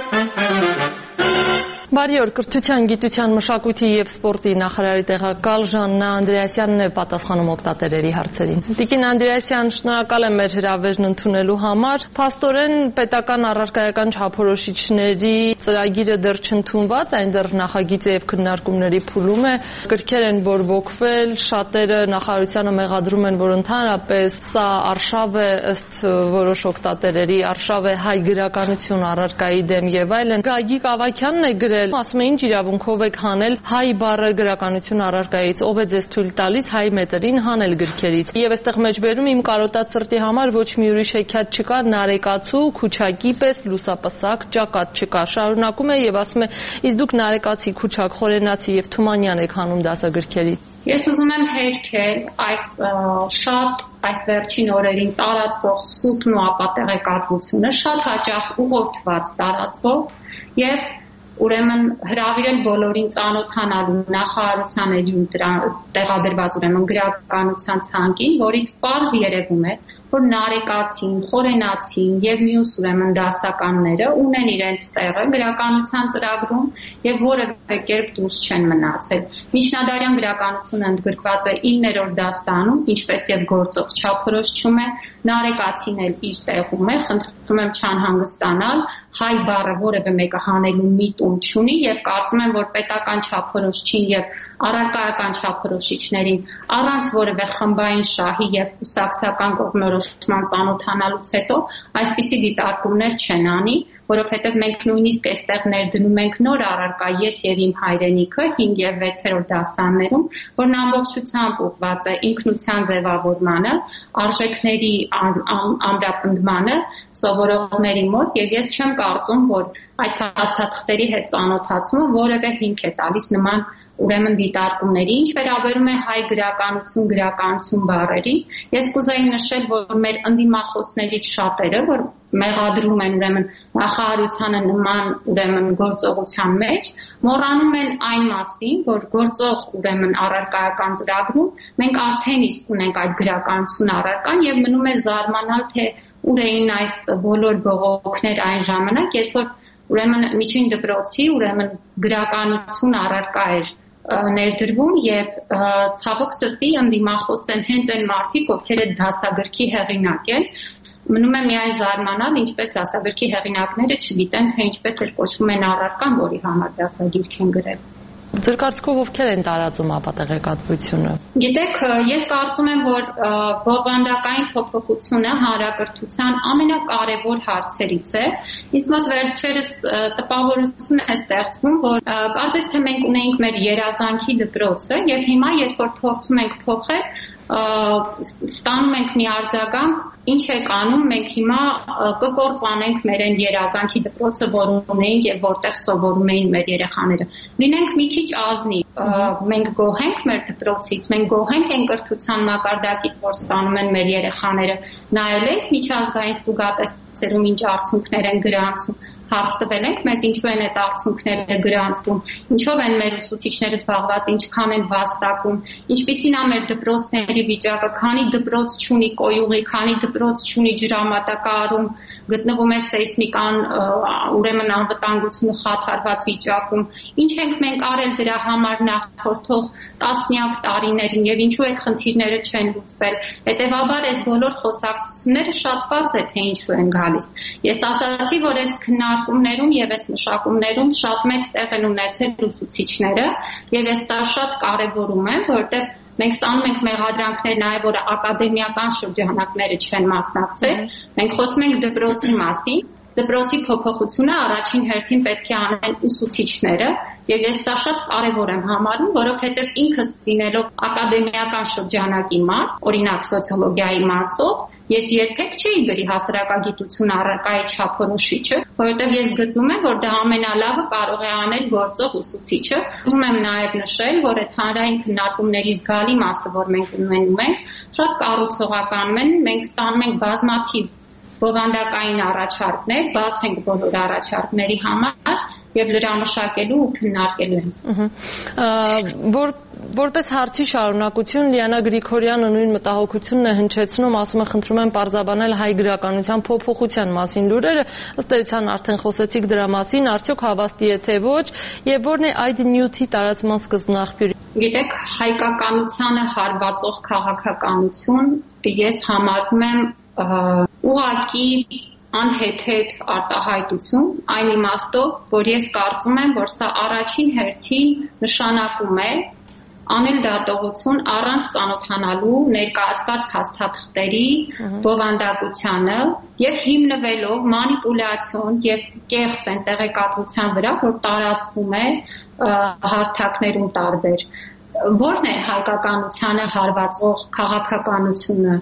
Բարի օր, կրթության, գիտության, մշակույթի եւ սպորտի նախարարի տեղակալ Ժաննա Անդրեասյանն է պատասխանում օգտատերերի հարցերին։ Տիկին Անդրեասյան, շնորհակալ եմ մեր հրավերն ընդունելու համար։ Փաստորեն պետական առարկայական չափորոշիչների ծրագիրը դեռ չընդունված, այն դեռ նախագիծ եւ քննարկումների փուլում է։ Գրքեր են բորբոքվել, շատերը նախարարությանը մեղադրում են, որ ընդհանրապես սա արշավ է ըստ որոշ օգտատերերի, արշավ է հայ գրականություն առարկայի դեմ եւ այլն։ Գագիկ Ավագյանն է գրել ասում է ինչ իրավունքով եք հանել հայ բառը գրականություն առարկայից, ով է ձեզ թույլ տալիս հայ մետերին հանել գրքերից։ Եվ այստեղ մեջբերում իմ կարոտած սրտի համար ոչ մի ուրիշ հեքիաթ չկա, Նարեկացու, Քուչակի պես լուսապսակ, ճակատ չկա։ Շարունակում է եւ ասում է իսկ դուք Նարեկացի, Քուչակ, Խորենացի եւ Թումանյան եք հանում դասագրքերից։ Ես ուզում եմ հերքել այս շատ այս վերջին օրերին տարածվող սուտն ու ապատեղեկատվությունը, շատ հաճախ ուղղորդված տարածվող եւ ուրեմն հրավիրել բոլորին ծանոթանալու նախարարության էջում տեղադրված ուրեմն գրականության ցանկին, որից պարզ երևում է, որ Նարեկացին, Խորենացին եւ մյուս ուրեմն դասականները ունեն իրենց տեղը գրականության ծրագրում եւ որևէ կերպ դուրս չեն մնացել։ Միջնադարյան գրականությունը ընդգրկված է 9-րդ դասանում, ինչպես եւ գործող չափորոշիչում է, Նարեկացին էլ իր տեղում է, խնդրում եմ չանհանգստանալ, հայ բառը որևէ մեկը հանելու միտում չունի եւ կարծում եմ, որ պետական չափորոշիչին եւ առարկայական չափորոշիչներին առանց որևէ խմբային շահի եւ կուսակցական կողմնորոշման ծանոթանալուց հետո այսպիսի դիտարկումներ չեն անի, որովհետև մենք նույնիսկ այստեղ ներդնում ենք նոր առարկա ես եւ իմ հայրենիքը 5 եւ 6-րդ դասարաններում, որն ամբողջությամբ ուղղված է ինքնության ձևավորմանը, արժեքների ամրապնդմանը սովորողների մոտ եւ ես չեմ կարծում, որ այդ փաստաթղթերի հետ ծանոթացումը որևէ հիմք է տալիս նման ուրեմն դիտարկումների, ինչ վերաբերում է հայ գրականություն բառերի, ես կուզեի նշել, որ մեր ընդդիմախոսներից շատերը, որ մեղադրում են ուրեմն նախարարությանը նման ուրեմն գործողության մեջ, մոռանում են այն մասին, որ գործող ուրեմն առարկայական ծրագրում մենք արդեն իսկ ունենք այդ գրականություն առարկան եւ մնում է զարմանալ, թե ուր էին այս բոլոր բողոքներ այն ժամանակ, երբ որ ուրեմն միջին դպրոցի ուրեմն գրականություն առարկա էր ներդրվում եւ ցավոք սրտի ընդդիմախոս են հենց այն մարդիկ, ովքեր այդ դասագրքի հեղինակ են, մնում է միայն զարմանալ, ինչպես դասագրքի հեղինակները չգիտեն, թե ինչպես էլ կոչվում են առարկան, որի համար դասագիրք են գրել։ Ձեր կարծիքով ովքեր են տարածում ապատեղեկատվությունը։ Գիտեք, ես կարծում եմ, որ բովանդակային փոփոխությունը հանրակրթության ամենակարևոր հարցերից է։ Ինձ մոտ վերջերս տպավորություն է ստեղծվում, որ կարծես թե մենք ունեինք մեր երազանքի դպրոցը, եւ հիմա երբ որ փորձում ենք փոխել, ստանում ենք մի արձագանք, ինչ եք անում, մենք հիմա կկործանենք մեր այն երազանքի դպրոցը, որ ունեինք եւ որտեղ սովորում էին մեր երեխաները։ Լինենք մի քիչ ազնիվ, մենք գոհենք մեր դպրոցից, մենք գոհենք այն կրթության մակարդակից, որ ստանում են մեր երեխաները, նայել եք միջազգային ստուգատեսերում ինչ արդյունքներ են գրանցում, հարց տվել ենք մեզ ինչու են այդ արդյունքները գրանցվում, ինչով են մեր ուսուցիչները զբաղված, ինչքան են վաստակում, ինչպիսին է մեր դպրոցների վիճակը, քանի դպրոց չունի կոյուղի, քանի դպրոց չունի ջրամատակարարում, գտնվում է սեյսմիկան, ուրեմն անվտանգությունը խաթարված վիճակում, ինչ ենք մենք արել դրա համար նախորդող տասնյակ տարիներին եւ ինչու այդ խնդիրները չեն լուծվել։ Հետեւաբար այս բոլոր խոսակցությունները շատ պարզ է թե ինչու են գալիս։ Ես ասացի, որ այս քննարկումներում եւ այս մշակումներում շատ մեծ տեղ են ունեցել ուսուցիչները եւ ես սա շատ կարեւորում եմ, որովհետեւ մենք ստանում ենք մեղադրանքներ նաև, որ ակադեմիական շրջանակները չեն մասնակցել։ Մենք խոսում ենք դպրոցի մասին, դպրոցի փոփոխությունը առաջին հերթին պետք է անեն ուսուցիչները, եւ ես սա շատ կարեւոր եմ համարում, որովհետեւ ինքս լինելով ակադեմիական շրջանակի մարդ, օրինակ սոցիոլոգիայի մասով, ես երբեք չէի գրի հասարակագիտություն առարկայի չափորոշիչը, որովհետև ես գտնում եմ, որ դա ամենալավը կարող է անել գործող ուսուցիչը։ Ուզում եմ նաև նշել, որ այդ հանրային քննարկումների զգալի մասը, որ մենք ունենում ենք, շատ կառուցողական են, մենք ստանում ենք բազմաթիվ բովանդակային առաջարկներ, բաց ենք բոլոր առաջարկների համար եւ լրամշակելու ու քննարկելու ենք։ Որպես հարցի շարունակություն Լիանա Գրիգորյանը նույն մտահոգությունն է հնչեցնում, ասում է խնդրում եմ պարզաբանել հայ գրականության փոփոխության մասին լուրերը, ըստ էության արդեն խոսեցիք դրա մասին, արդյոք հավաստի է թե ոչ, եւ որն է այդ նյութի տարածման սկզբնաղբյուրը։ Գիտեք, հայկականությանը հարվածող քաղաքականություն ես համարում եմ ուղղակի անհեթեթ արտահայտություն, այն իմաստով, որ ես կարծում եմ, որ սա առաջին հերթին նշանակում է անել դատողություն առանց ծանոթանալու ներկայացված փաստաթղթերի բովանդակությանը եւ հիմնվելով մանիպուլյացիոն եւ կեղծ տեղեկատվության վրա, որ տարածվում է հարթակներում տարբեր։ Որն է հայկականությանը հարվածող քաղաքականությունը։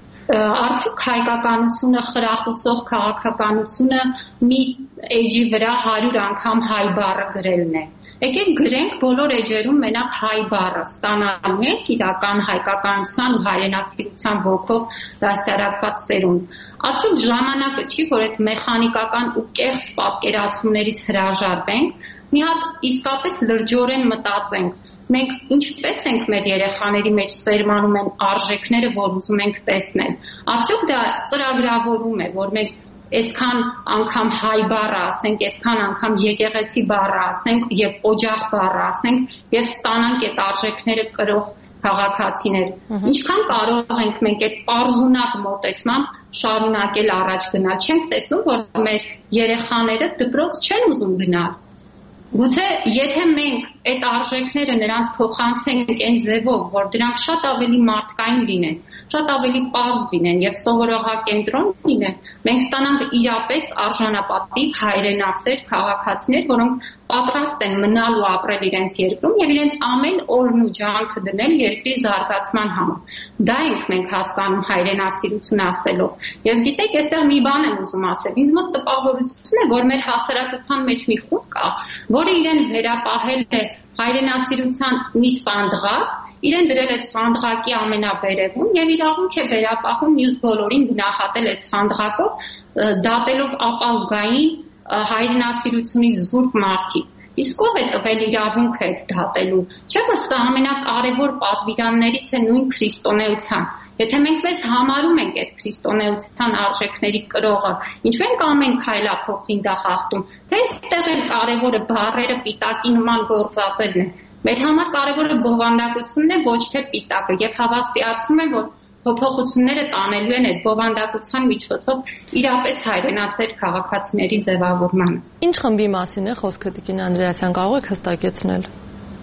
Արդյոք հայկականությունը խրախուսող քաղաքականությունը մի էջի վրա 100 անգամ հայ բառը գրելն է։ Եկեք գրենք բոլոր էջերում մենակ հայ բառը, ստանալու ենք իրական հայկականության ու հայրենասիրության ոգով դաստիարակված սերունդ։ Արդյոք ժամանակը չի, որ այդ մեխանիկական ու կեղծ պատկերացումներից հրաժարվենք, մի հատ իսկապես լրջորեն մտածենք։ Մենք ինչպես ենք մեր երեխաների մեջ սերմանում են արժեքները, որ ուզում ենք տեսնել։ Արդյոք դա ծրագրավորում է, որ մենք այսքան անգամ հայ բառը ասենք, այսքան անգամ եկեղեցի բառը ասենք եւ օջախ բառը ասենք եւ ստանանք այդ արժեքները կրող քաղաքացիներ։ Ինչքան կարող ենք մենք այդ պարզունակ մոտեցմամբ շարունակել առաջ գնալ։ Չենք տեսնում, որ մեր երեխաները դպրոց չեն ուզում գնալ։ Գուցե եթե մենք այդ արժեքները նրանց փոխանցենք այն ձևով, որ դրանք շատ ավելի մարդկային լինեն, շատ ավելի պարզ լինեն եւ սովորողակենտրոն լինեն, մենք ստանանք իրապես արժանապատիվ հայրենասեր քաղաքացիներ, որոնք պատրաստ են մնալ ու ապրել իրենց երկրում եւ իրենց ամեն օրն ու ջանքը դնել երկրի զարգացման համար։ Դա ենք մենք հասկանում հայրենասիրություն ասելով։ Եվ գիտեք, այստեղ մի բան եմ ուզում ասել։ Ինձ մոտ տպավորություն է, որ մեր հասարակության մեջ մի խումբ կա, որը իրեն վերապահել է հայրենասիրության մի սանդղակ, իրեն դրել այդ սանդղակի ամենավերևում եւ իրավունք է վերապահում մյուս բոլորին գնահատել այդ սանդղակով, դատելով ապազգային հայրենասիրությունից զուրկ մարդիկ։ Իսկ ով է տվել իրավունքը այդ դատելու։ Չէ՞ որ սա ամենակարևոր պատվիրաններից է նույն քրիստոնեության։ Եթե մենք մեզ համարում ենք այդ քրիստոնեության արժեքների կրողը, ինչու ենք ամեն քայլափոխին դա խախտում։ Թե այստեղ էլ կարևորը բառերը պիտակի նման գործածելն է։ Մեր համար կարևորը բովանդակությունն է, ոչ թե պիտակը, եւ հավաստիացնում եմ, որ փոփոխությունները տանելու են այդ բովանդակության միջոցով իրապես հայրենասեր քաղաքացիների ձևավորմանը։ Ինչ խմբի մասին է խոսքը, Տիկին Անդրեասյան, կարող եք հստակեցնել։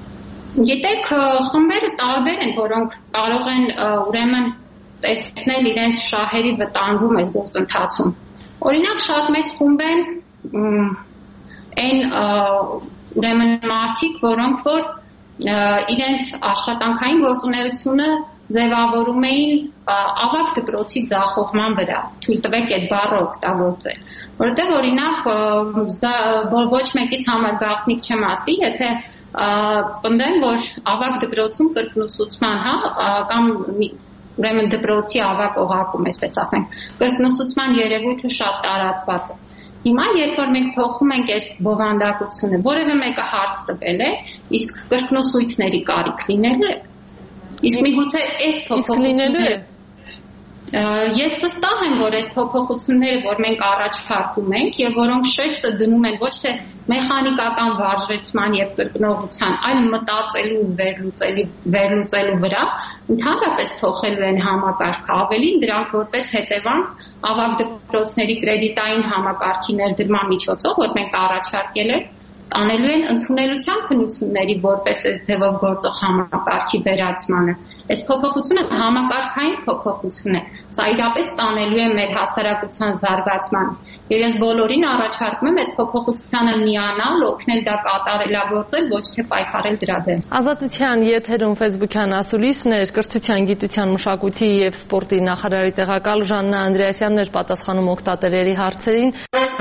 Գիտեք, խմբերը տարբեր են, որոնք կարող են ուրեմն տեսնել իրենց շահերի վտանգում այս գործընթացում։ Օրինակ, շատ մեծ խումբ են այն ուրեմն մարդիկ, որոնք որ իրենց աշխատանքային գործունեությունը ձևավորում էին ավագ դպրոցի ձախողման վրա։ Թույլ տվեք այդ բառը օգտագործել, որովհետև օրինակ ոչ մեկիս համար գաղտնիք չեմ ասի, եթե պնդեմ, որ ավագ դպրոցում կրկնուսուցման, կամ ուրեմն դպրոցի ավագ օղակում, այսպես ասենք, կրկնուսուցման երևույթը շատ տարածված է։ Հիմա երբ որ մենք փոխում ենք այս բովանդակությունը, որևէ մեկը հարց տվել է, իսկ կրկնուսույցների կարիք լինել է, իսկ միգուցե այս փոփոխությունները ես վստահ եմ, որ այս փոփոխությունները, որ մենք առաջարկում ենք եւ որոնք շեշտը դնում են ոչ թե մեխանիկական վարժեցման եւ կրկնողության, այլ մտածելու ու վերլուծելու վրա, ընդհանրապես փոխելու են համակարգը, ավելին դրանք որպես հետևանք ավագ դպրոցների կրեդիտային համակարգի ներդրման միջոցով, որ մենք առաջարկել ենք, անելու են ընդունելության քննությունների որպես այս ձևով գործող համակարգի վերացմանը։ Այս փոփոխությունը համակարգային փոփոխություն է։ Սա իրապես տանելու է մեր հասարակության զարգացմանը։ Եվ ես բոլորին առաջարկում եմ այդ փոփոխությանը միանալ, օգնել դա կատարելագործել, ոչ թե պայքարել դրա դեմ։ Ազատության եթերում Facebook-յան ասուլիսներ, կրթության, գիտության, մշակույթի եւ սպորտի նախարարի տեղակալ Ժաննա Անդրեասյանն էր պատասխանում օգտատերերի հարցերին։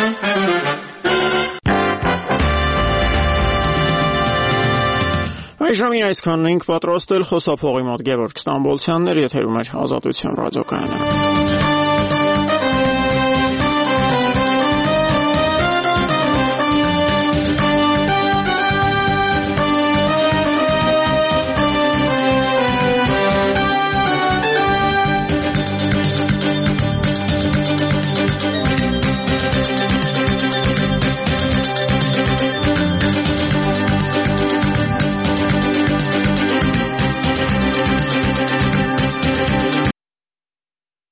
Այժմին այսքանն ենք պատրաստել խոսափողի մոտ Գևորգ Ստամբոլցյանն էր, եթերում էր Ազատություն ռադիոկայանը։